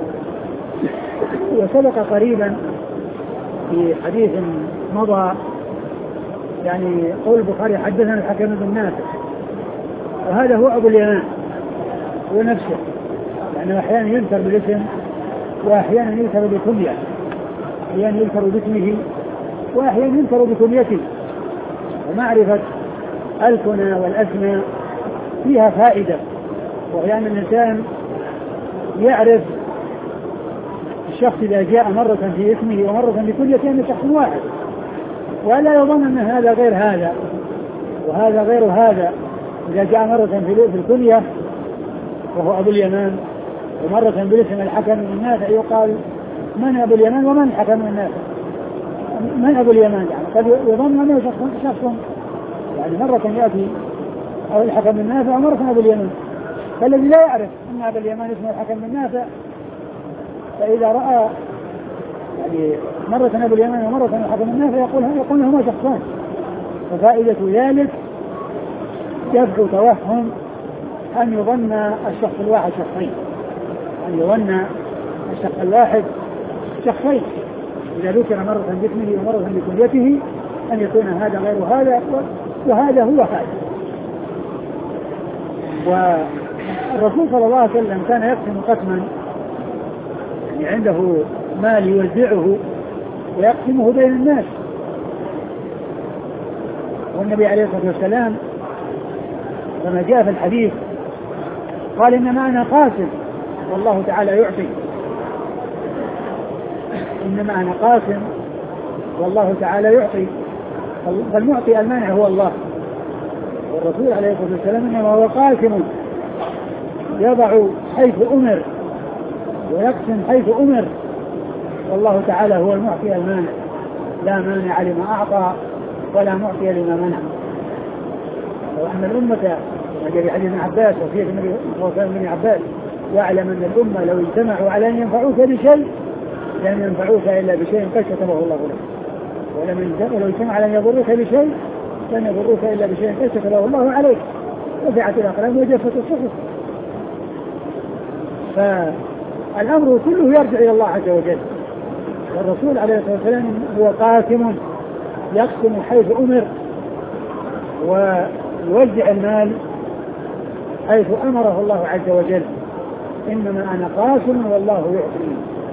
وسبق قريبا في حديث مضى يعني قول البخاري حدثنا الحكم بن نافع وهذا هو أبو اليمان هو نفسه يعني أحيانا يذكر بالاسم وأحيانا يذكر بكنية أحيانا يذكر باسمه وأحيانا يذكر بكنيته. ومعرفة الكنى والأسماء فيها فائدة وهي أن الإنسان يعرف الشخص إذا جاء مرة في اسمه ومرة بكنيته أنه شخص واحد ولا يظن أن هذا غير هذا وهذا غير هذا. إذا جاء مرة في الكنية وهو أبو اليمان ومرة بالاسم الحكم بن نافع يقال من أبو اليمان ومن الحكم بن نافع من أبو اليمان يعني قد يظن أنه شخص يعني مرة يأتي أو الحكم بن نافع ومرة أبو اليمان. فالذي لا يعرف أن أبو اليمان اسمه الحكم بن نافع فإذا رأى يعني مرة أبو اليمان ومرة الحكم بن نافع يقول هما شخصان. ففائدة ذلك دفع توهم أن يظن الشخص الواحد شخصين أن يظن الشخص الواحد شخصين إذا ذكر مرة باسمه ومرة بكنيته أن يكون هذا غير هذا وهذا هو هذا. والرسول صلى الله عليه وسلم كان يقسم قسما يعني عنده مال يوزعه ويقسمه بين الناس. والنبي عليه الصلاة والسلام كما جاء في الحديث قال إنما أنا قاسم والله تعالى يعطي إنما أنا قاسم والله تعالى يعطي فالمعطي المانع هو الله. والرسول عليه الصلاة والسلام إنما هو قاسم يضع حيث أمر ويقسم حيث أمر والله تعالى هو المعطي المانع لا مانع لما أعطى ولا معطي لما منع. وأن الأمة ما جاء في حديث ابن عباس وفيه النبي صلى الله عليه وسلم ابن عباس واعلم أن الأمة لو اجتمعوا على أن ينفعوك بشيء لم ينفعوك إلا بشيء قد كتبه الله لك ولو اجتمعوا على أن يضروك بشيء لن يضروك إلا بشيء قد كتبه الله عليك رفعت الأقلام وجفت الصحف. فالأمر كله يرجع إلى الله عز وجل. والرسول عليه الصلاة والسلام هو قاسم يقسم حيث أمر ويوزع المال حيث أمره الله عز وجل إنما أنا قاسم والله يعطي.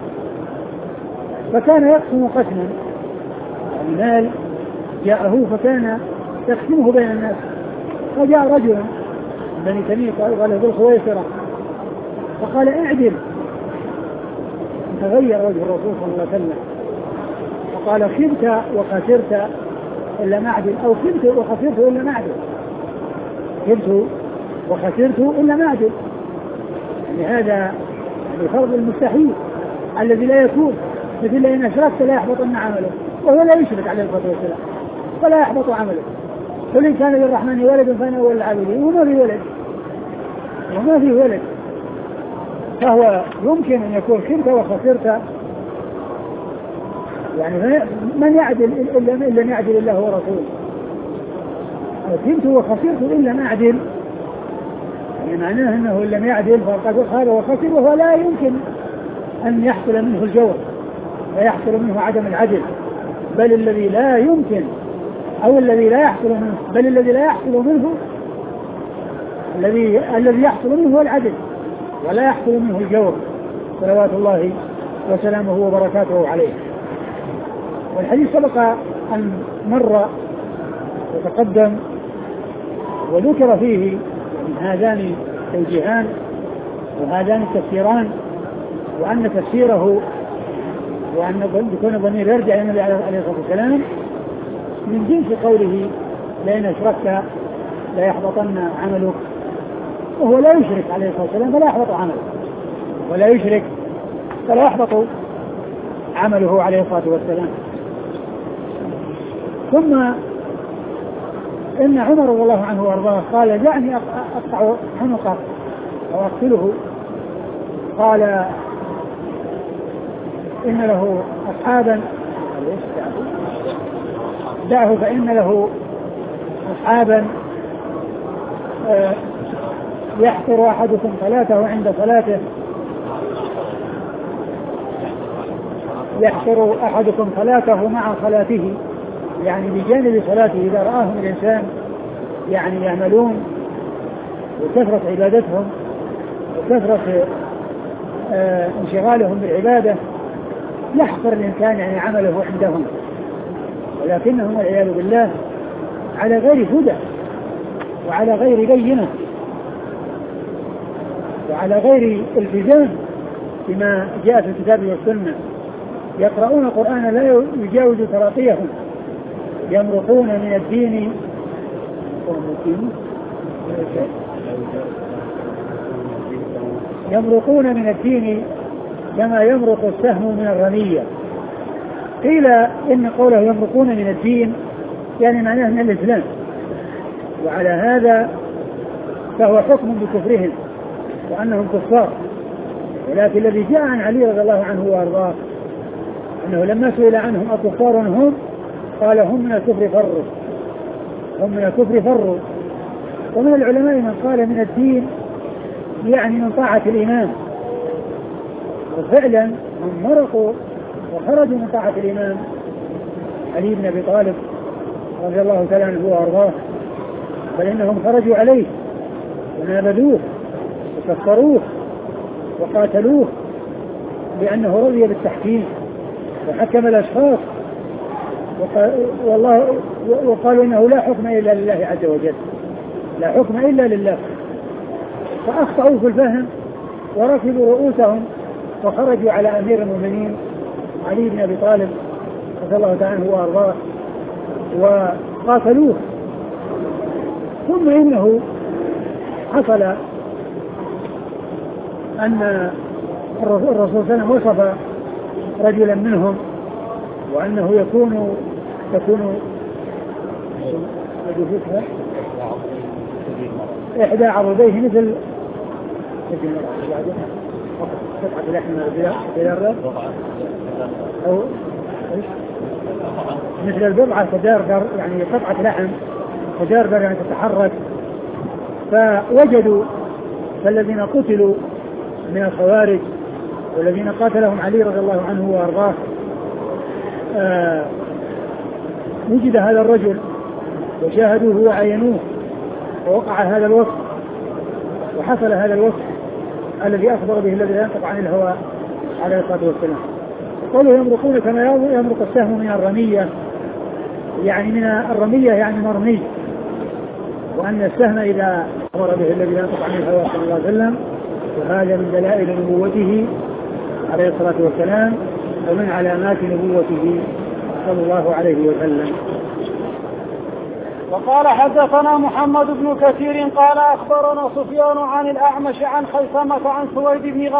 فكان يقسم قسما، يعني مال جاءه فكان يقسمه بين الناس. فجاء رجل من بني تميم قال له ذو الخويصرة فقال اعدل، تغير وجه الرسول صلى الله عليه وسلم فقال خبت وخسرت إلا معدل، أو خبت وخسرت إلا معدل، خبت وخسرت إلا معدل. يعني هذا يعني فرض المستحيل الذي لا يكون، مثل لئن أشركت لا يحبطن عمله، وهو لا يشرك عليه الصلاة والسلام فلا يحبط عمله. قل إن كان للرحمن ولد فأنا أول العابدين، وما في ولد فهو يمكن أن يكون خبت وخسرت، يعني من يعدل إلا من يعدل الله ورسوله. خبت وخسرت إلا ما عدل، يعني معناه أنه إن لم يعدل فقد خاب وخسر، وهو لا يمكن أن يحصل منه الجور ويحصل منه عدم العدل، بل الذي لا يمكن أو الذي لا يحصل منه، بل الذي لا يحصل منه الذي يحصل منه هو العدل ولا يحصل منه الجور، صلوات الله وسلامه وبركاته عليه. والحديث سبق أن مر وتقدم وذكر فيه هذان التوجيهان وهذان التفسيران، وأن تفسيره وأن يكون الضمير يرجع إلى النبي عليه الصلاة والسلام من جنس قوله لئن أشركت لا يحبطن عملك، وهو لا يشرك عليه الصلاة والسلام فلا يحبط عمله، ولا يشرك فلا يحبط عمله عليه الصلاة والسلام. ثم إن عمر رضي الله عنه وأرضاه قال دعني أقطع عنقه أو أقتله، قال إن له أصحابا دعه فإن له أصحابا يحقر أحدكم صلاته عند صلاته، يحقر أحدكم صلاته مع صلاته، يعني بجانب صلاته إذا رآهم الإنسان يعني يعملون وكثرة عبادتهم وكثرة انشغالهم بالعبادة يحقر الإنسان يعني عمله عندهم، ولكنهم والعياذ بالله على غير هدى وعلى غير بينة وعلى غير التزام بما جاء في الكتاب والسنة، يقرؤون القرآن لا يجاوز تراقيهم، يمرقون من الدين كما يمرق السهم من الرمية. قيل إن قوله يمرقون من الدين يعني معناه من الإسلام، وعلى هذا فهو حكم بكفرهم وأنهم كفار. ولكن الذي جاء عن علي رضي الله عنه وأرضاه أنه لما سئل عنهم أكفار هم قال هم من الكفر فروا. ومن العلماء من قال من الدين يعني من طاعة الإمام، وفعلا هم مرقوا وخرجوا من طاعة الإمام علي بن أبي طالب رضي الله تعالى عنه وأرضاه، بل إنهم خرجوا عليه ونابذوه وكفروه وقاتلوه لأنه رضي بالتحكيم وحكم الأشخاص، وقالوا إنه لا حكم إلا لله عز وجل، لا حكم إلا لله، فأخطأوا في الفهم وركبوا رؤوسهم وخرجوا على أمير المؤمنين علي بن أبي طالب رضي الله تعالى عنه وأرضاه وقاتلوه. ثم إنه حصل أن الرسول صلى الله عليه وسلم وصف رجلا منهم وأنه يكون إحدى عضديه مثل قطعة لحم بلارة أو مثل البضعة تدارجر، يعني قطعة لحم تدارجر يعني تتحرك. فوجدوا فالذين قتلوا من الخوارج والذين قاتلهم علي رضي الله عنه وأرضاه وجد هذا الرجل وشاهدوه وعينوه ووقع هذا الوصف وحصل هذا الوصف الذي أخبر به الذي ينطق عن الهوى عليه الصلاة والسلام. قوله يمرقون كما يمرق السهم من الرمية، يعني من الرمية يعني مرمي، وأن السهم إذا أخبر به الذي ينطق عن الهوى صلى الله عليه وسلم وهذا من دلائل نبوته عليه الصلاة والسلام ومن علامات نبوته صلى الله عليه وسلم. وقال حدثنا محمد بن كثير قال أخبرنا سفيان عن الأعمش عن خيثمة عن سويد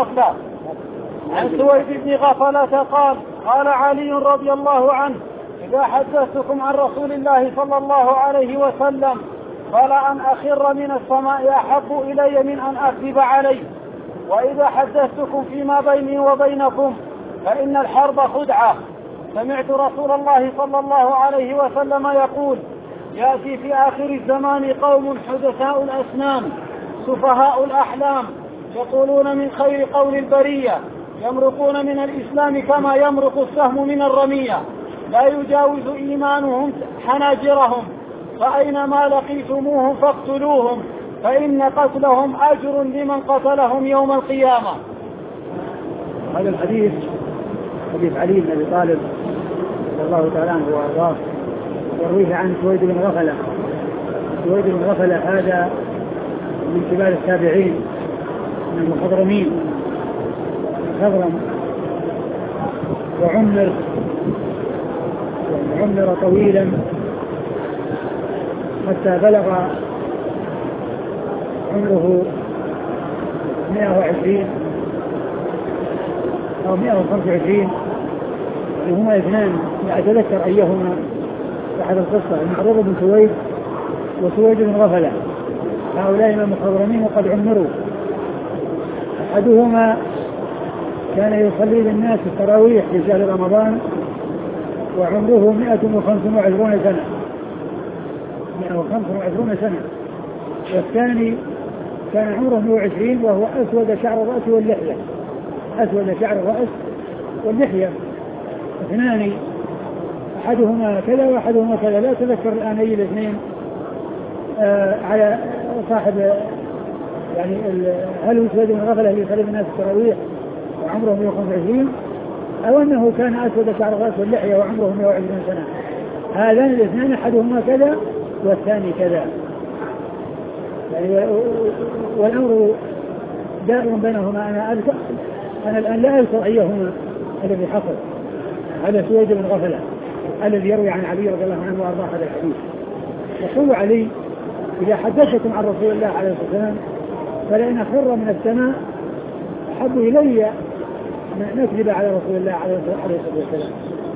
بن غفلة قال قال علي رضي الله عنه إذا حدثتكم عن رسول الله صلى الله عليه وسلم فلأن أخر من السماء أحب إلي من أن أكذب عليه، وإذا حدثتكم فيما بيني وبينكم فإن الحرب خدعة. سمعت رسول الله صلى الله عليه وسلم يقول يأتي في آخر الزمان قوم حدثاء الأسنان سفهاء الأحلام يقولون من خير قول البرية، يمرقون من الإسلام كما يمرق السهم من الرمية، لا يجاوز إيمانهم حناجرهم، فأينما لقيتموهم فاقتلوهم فإن قتلهم أجر لمن قتلهم يوم القيامة. هذا الحديث حديث علي بن أبي طالب رضي الله تعالى عنه وأرضاه، يرويه عن سويد بن غفلة. سويد بن غفلة هذا من كبار التابعين من المخضرمين، خضرم وعمر طويلا حتى بلغ عمره 120 أو 125، وهما اثنان لا أتذكر أيهما أحد القصة، المعروف بن سويد وسويد بن غفلة، هؤلاء من المخضرمين وقد عمروا. أحدهما كان يصلي للناس التراويح في شهر رمضان وعمره 125 سنة، 125 سنة، والثاني كان عمره 120 وهو أسود شعر الرأس واللحية، أسود شعر الرأس واللحية، اثنان أحدهما كذا وأحدهما كذا، لا أتذكر الآن أي الاثنين على صاحب يعني هل هو سويد بن غفلة اللي يصلي بالناس التراويح وعمره 125 أو أنه كان أسود شعر الرأس واللحية وعمره 120 سنة. هذان الاثنان أحدهما كذا والثاني كذا، يعني والأمر دائر بينهما. أنا الآن لا أذكر أيهما الذي حصل. هذا سويد بن غفلة الذي يروي عن علي رضي الله عنه وأرضاه هذا الحديث. يقول علي إذا حدثتم عن رسول الله عليه الصلاة والسلام فلأن أخر من السماء أحب إلي أن نكذب على رسول الله عليه الصلاة والسلام،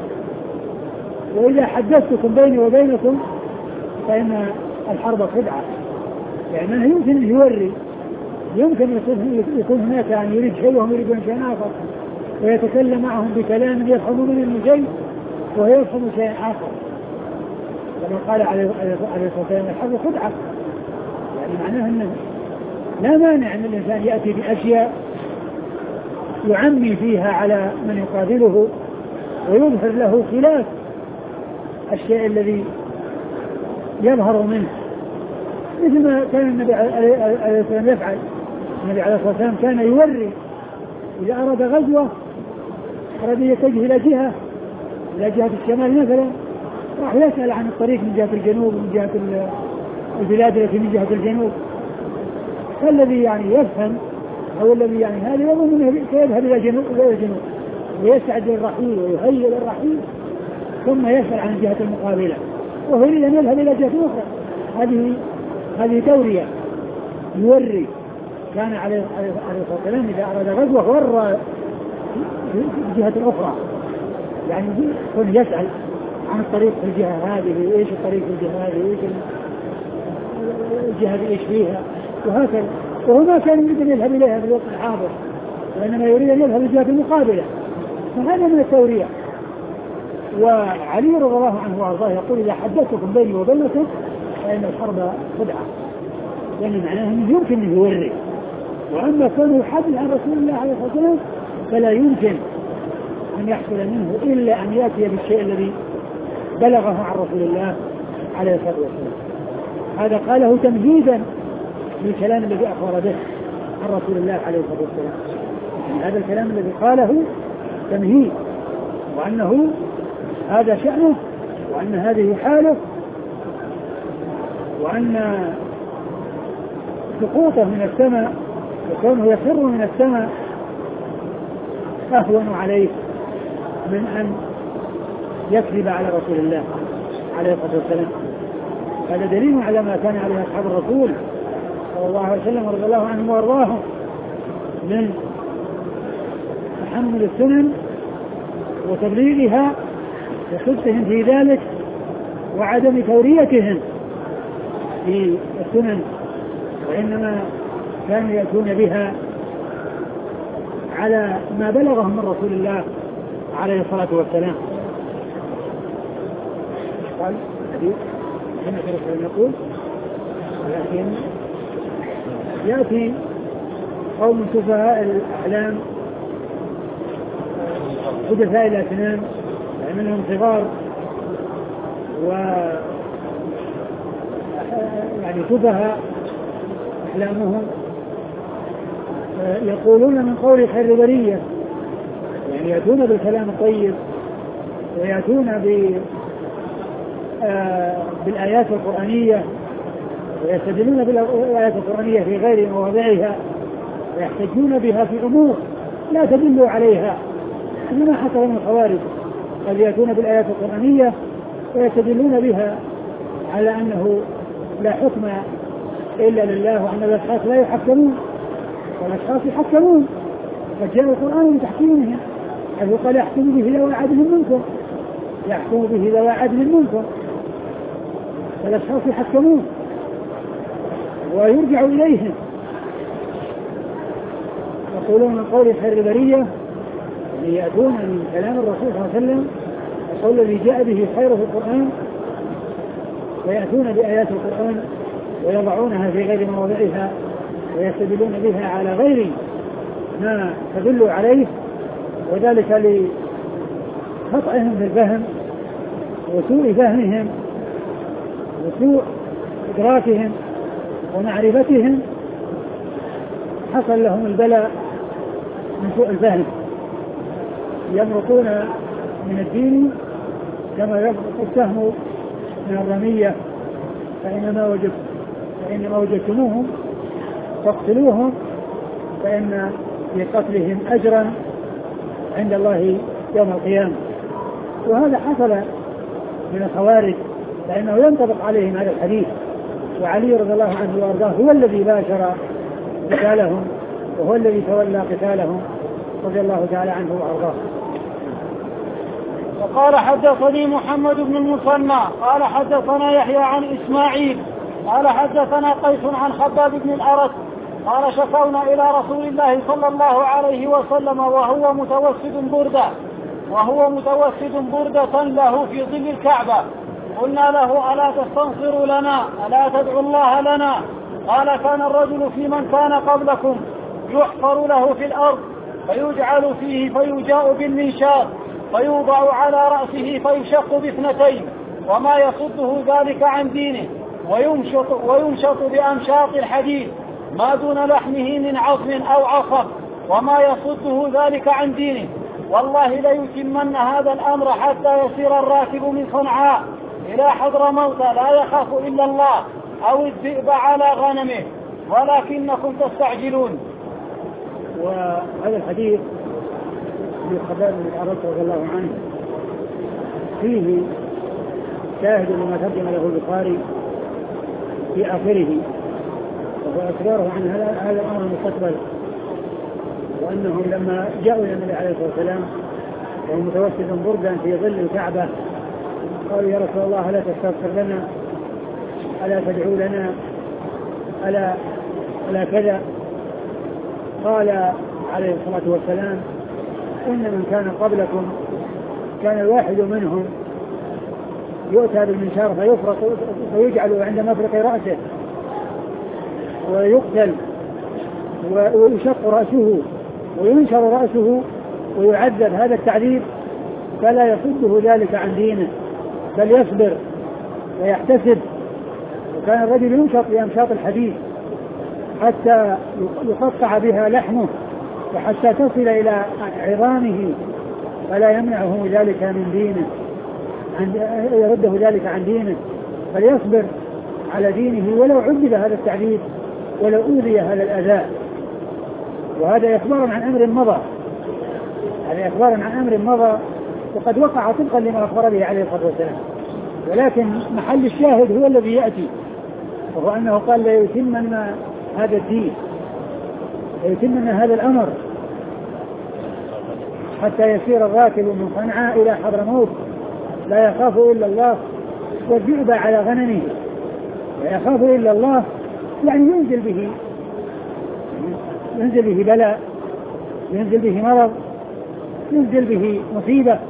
وإذا حدثتكم بيني وبينكم فإن الحرب خدعة، يعني أنه يمكن أن يوري، يمكن يكون هناك يعني يريد شيء وهم يريدون شيء آخر، ويتكلم معهم بكلام يفهمون منه شيء وهو يفهم شيء آخر، كما قال عليه الصلاة والسلام الحرب خدعة، يعني معناه أنه لا مانع أن الإنسان يأتي بأشياء يعمي فيها على من يقابله ويظهر له خلاف الشيء الذي يظهر منه، مثل ما كان النبي عليه الصلاة والسلام يفعل. النبي عليه الصلاة والسلام كان يوري إذا أراد غزوة، أراد يتجه إلى جهة الشمال مثلا، راح يسأل عن الطريق من جهة الجنوب ومن جهة البلاد التي من جهة الجنوب، فالذي يعني يفهم أو الذي يعني هذا يظن أنه سيذهب إلى الجنوب ويستعد للرحيل ويهيئ للرحيل، ثم يسأل عن الجهة المقابلة وهو يريد أن يذهب إلى جهة أخرى. هذه تورية يوري. كان عليه الصلاة والسلام إذا أراد غزوة ورى الجهة الأخرى، يعني يكون يسأل عن الطريق في الجهة هذه، وإيش الطريق في الجهة هذه، وإيش الجهة إيش فيها، وهكذا. وهو ما كان يريد أن يذهب إليها في الوقت الحاضر، وإنما يريد أن يذهب للجهة المقابلة، فهذا من التورية. وعلي رضي الله عنه وارضاه يقول إذا حدثتكم بيني وبينكم فإن الحرب خدعة، يعني معناه أنه يمكن أن يوري. وأما كونه يحدث عن رسول الله عليه الصلاة والسلام فلا يمكن أن يحصل منه إلا أن يأتي بالشيء الذي بلغه عن رسول الله عليه الصلاة والسلام. هذا قاله تمهيدا للكلام الذي أخبر به، عن رسول الله عليه الصلاة والسلام. يعني هذا الكلام الذي قاله تمهيد، وأنه هذا شأنه، وأن هذه حاله، وأن سقوطه من السماء وكونه يخر من السماء أهون عليه من أن يكذب على رسول الله عليه الصلاة والسلام. هذا دليل على ما كان عليه أصحاب الرسول صلى الله عليه وسلم ورضي الله عنهم وأرضاهم من تحمل السنن وتبليغها وصدقهم في ذلك وعدم توريتهم في السنن، وإنما كانوا يأتون بها على ما بلغهم من رسول الله عليه الصلاة والسلام. قال حديث كما يقول لكن يأتي قوم سفهاء الأحلام حدثاء الأسنان منهم صغار و يعني سفهاء أحلامهم يقولون من قول خير البرية، يعني يأتون بالكلام الطيب ويأتون بالآيات القرآنية ويستدلون بالآيات القرآنية في غير مواضعها ويحتجون بها في أمور لا تدل عليها، إنما حصل من الخوارج قد يأتون بالآيات القرآنية ويستدلون بها على أنه لا حكم إلا لله وأن الأشخاص لا يحكمون والأشخاص يحكمون، فجاء القرآن بتحكيمهم حيث قال يحكم به ذوي عدل منكم، يحكم به ذوي عدل منكم، فالأشخاص يحكمون ويرجع إليهم. يقولون من قول خير البرية ليأتون من كلام الرسول صلى الله عليه وسلم القول الذي جاء به خير في القرآن ويأتون بآيات القرآن ويضعونها في غير مواضعها ويستدلون بها على غير ما تدل عليه، وذلك لخطئهم في الفهم وسوء فهمهم وسوء إدراكهم ومعرفتهم، حصل لهم البلاء من سوء الفهم، يمرقون من الدين كما يمرق السهم من الرمية، فإنما وجدتموهم فاقتلوهم فإن لقتلهم أجرا عند الله يوم القيامة. وهذا حصل من الخوارج فإنه ينطبق عليهم هذا الحديث، وعلي رضي الله عنه وأرضاه هو الذي باشر قتالهم وهو الذي تولى قتالهم رضي الله تعالى عنه وأرضاه. وقال حدثني محمد بن المثنى قال حدثنا يحيى عن إسماعيل قال حدثنا قيس عن خباب بن الأرت قال شكونا إلى رسول الله صلى الله عليه وسلم وهو متوسد بردة له في ظل الكعبة، قلنا له ألا تستنصر لنا ألا تدعو الله لنا؟ قال كان الرجل في من كان قبلكم يحفر له في الأرض فيجعل فيه فيجاء بالمنشار فيوضع على رأسه فيشق باثنتين وما يصده ذلك عن دينه ويمشط بأمشاط الحديد ما دون لحمه من عظم أو عصب وما يصده ذلك عن دينه، والله ليتمن هذا الأمر حتى يسير الراكب من صنعاء إلى حضرموت لا يخاف إلا الله أو الذئب على غنمه ولكنكم تستعجلون. وهذا الحديث لخباب بن الأرت رضي الله عنه فيه شاهد لما ترجم له البخاري في آخره، وهو إخباره عن هذا الأمر المستقبل، وأنهم لما جاءوا إلى النبي عليه الصلاة والسلام وهو متوسد بردا في ظل الكعبة قالوا يا رسول الله ألا تستغفر لنا ألا تدعو لنا ألا كذا؟ قال عليه الصلاة والسلام إن من كان قبلكم كان الواحد منهم يؤتى بالمنشار فيجعل عند مفرق رأسه ويقتل ويشق رأسه وينشر رأسه ويعذب هذا التعذيب فلا يصده ذلك عن دينه بل يصبر ويحتسب. وكان الرجل ينشط بأمشاط الحديد حتى يقطع بها لحمه وحتى تصل إلى عظامه، فلا يمنعه ذلك من دينه، يرده ذلك عن دينه، فليصبر على دينه ولو عذب هذا التعذيب ولو أوذي هذا الأذى. وهذا إخبار عن أمر مضى، هذا إخبار عن أمر مضى وقد وقع طبقا لما أخبر به عليه الصلاة والسلام، ولكن محل الشاهد هو الذي يأتي، وهو أنه قال ليتمن هذا الدين، ليتمن هذا الأمر حتى يسير الراكب من صنعاء إلى حضرموت لا يخاف إلا الله والذئب على غنمه. لا يخاف إلا الله يعني ينزل به بلاء، ينزل به مرض، ينزل به مصيبة،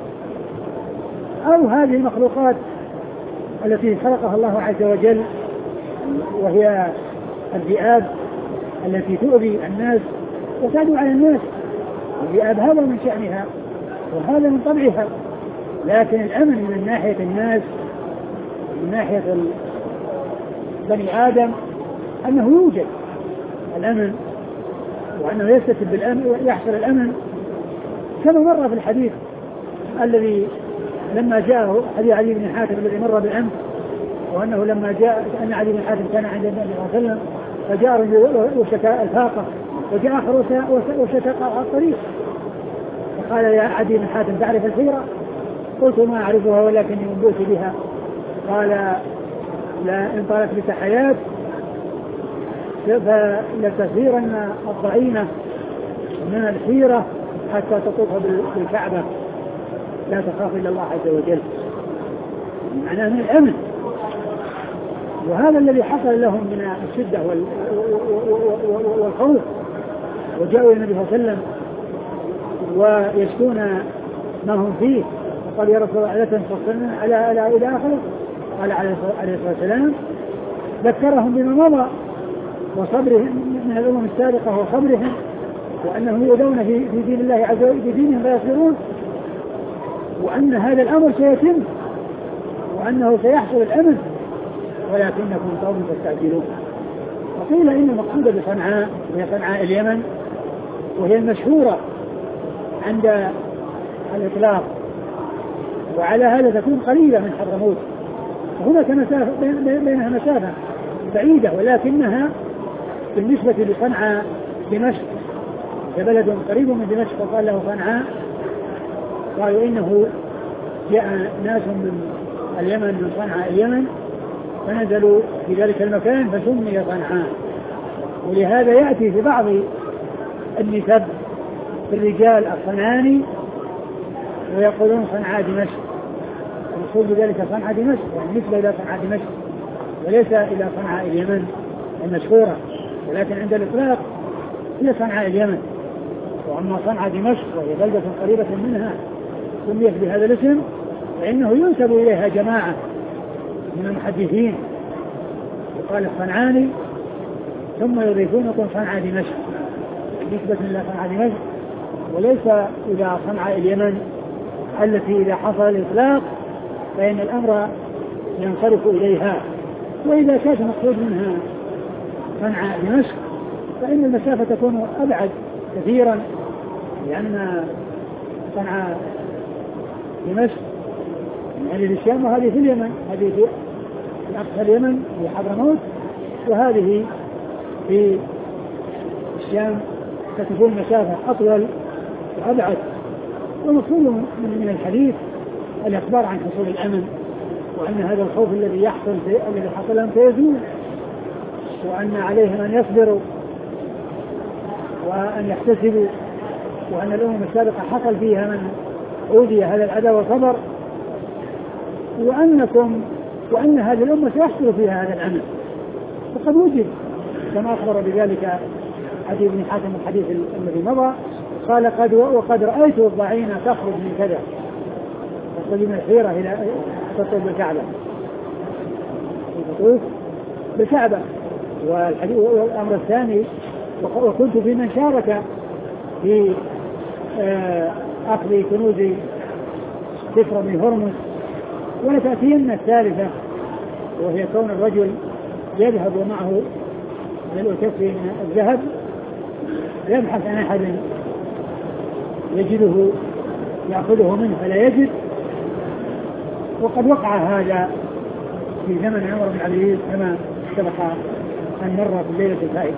أو هذه المخلوقات التي خلقها الله عز وجل وهي الذئاب التي تؤذي الناس وتعدو على الناس. الذئاب هذا من شأنها وهذا من طبعها، لكن الأمن من ناحية الناس من ناحية بني آدم أنه يوجد الأمن وأنه يستتب بالأمن يحصل الأمن، كما مر في الحديث الذي لما جاءه حديث علي بن حاتم الذي مر بالأمس، وأنه لما جاء أن علي بن حاتم كان عند النبي صلى الله عليه وسلم فجاء رجل وشكى الفاقة وجاء آخر وشكى الطريق، فقال يا علي بن حاتم تعرف الحيرة؟ قلت ما أعرفها ولكني أنبئت بها. قال لا إن طالت بك حياة فلتسيرن الضعينة من الحيرة حتى تطوف بالكعبة لا تخاف إلا الله عز وجل، معناه من الأمن. وهذا الذي حصل لهم من الشدة والخوف، وجاءوا إلى النبي صلى الله عليه وسلم ويشكون ما هم فيه، وقال يا رسول الله لا تنفصلنا على إلى آخره. قال عليه الصلاة والسلام ذكرهم بما مضى وصبرهم من الأمم السابقة وصبرهم، وأنهم يؤذون في دين الله عز وجل بدينهم فيصبرون، وأن هذا الأمر سيتم وأنه سيحصل الأمن ولكنكم قوم تستعجلون. وقيل إن المقصود بصنعاء وهي صنعاء اليمن، وهي المشهورة عند الإطلاق، وعلى هذا تكون قليلة من حضرموت، وهناك مسافة بينها مسافة بعيدة، ولكنها بالنسبة لصنعاء دمشق بلد قريب من دمشق وقال له صنعاء، قالوا إنه جاء ناس من اليمن من صنعاء اليمن فنزلوا في ذلك المكان فسمي صنعاء. ولهذا يأتي في بعض النسب في الرجال الصنعاني ويقولون صنعاء دمشق، المقصود بذلك صنعاء دمشق يعني نسبة إلى صنعاء دمشق وليس إلى صنعاء اليمن المشهورة، ولكن عند الإطلاق هي صنعاء اليمن. وأما صنعاء دمشق وهي بلدة قريبة منها سميت بهذا الاسم فإنه ينسب إليها جماعة من المحدثين وقال الصنعاني ثم يضيفونكم صنعاء دمشق نسبة إلى صنعاء دمشق وليس إلى صنعاء اليمن التي إذا حصل الإطلاق فإن الأمر ينصرف إليها. وإذا كانت مقصود منها صنعاء دمشق فإن المسافة تكون أبعد كثيرا، لأن صنعاء دمشق يعني الشام وهذه في اليمن، هذه في أقصى اليمن في حضرموت وهذه في الشام، فتكون مسافة أطول وأبعد. ومقصود من الحديث الإخبار عن حصول الأمن، وأن هذا الخوف الذي حصل لهم سيزول، وأن عليهم أن يصبروا وأن يحتسبوا، وأن الأمم السابقة حصل فيها من أوذي هذا الأذى وصبر، وأن هذه الأمة سيحصل فيها هذا الأمن وقد وجد كما أخبر بذلك حديث بن حاتم الحديث الذي مضى قال وقد رأيت الضعينة تخرج من كذا تخرج من الحيرة إلى تطوف بالكعبة بالكعبة. والأمر الثاني وكنت في من شارك في أخذ كنوز كسرى من هرمز. ولتأتين الثالثة وهي كون الرجل يذهب ومعه ملء كفه من الذهب يبحث عن أحد يجده يأخذه منه فلا يجد. وقد وقع هذا في زمن عمر بن عبد العزيز كما سبق أن مر في الليلة الفائتة.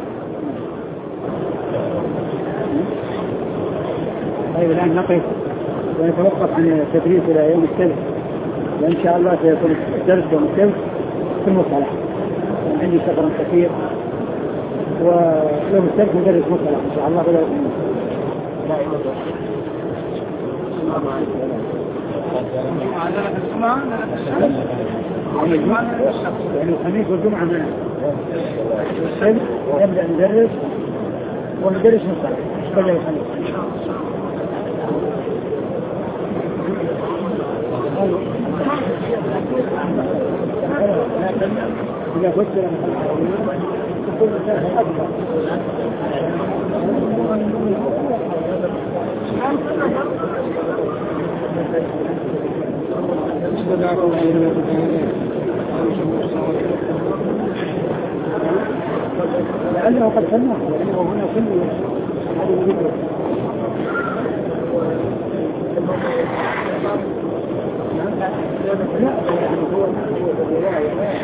طيب الآن نقف ونتوقف عن التدريس إلى يوم السبت، وإن شاء الله سيكون الدرس يوم السبت في المصطلح. عندي سفر كثير ويوم السبت ندرس مصطلح إن شاء الله بدأ يعني الخميس والجمعة معنا. السبت نبدأ ندرس وندرس مصطلح بدأ الخميس. إذا فكر تكون مسافة أكبر. لأنه قد سمعه لأنه هنا كل هذه الذكر. لا يعني هو الرواية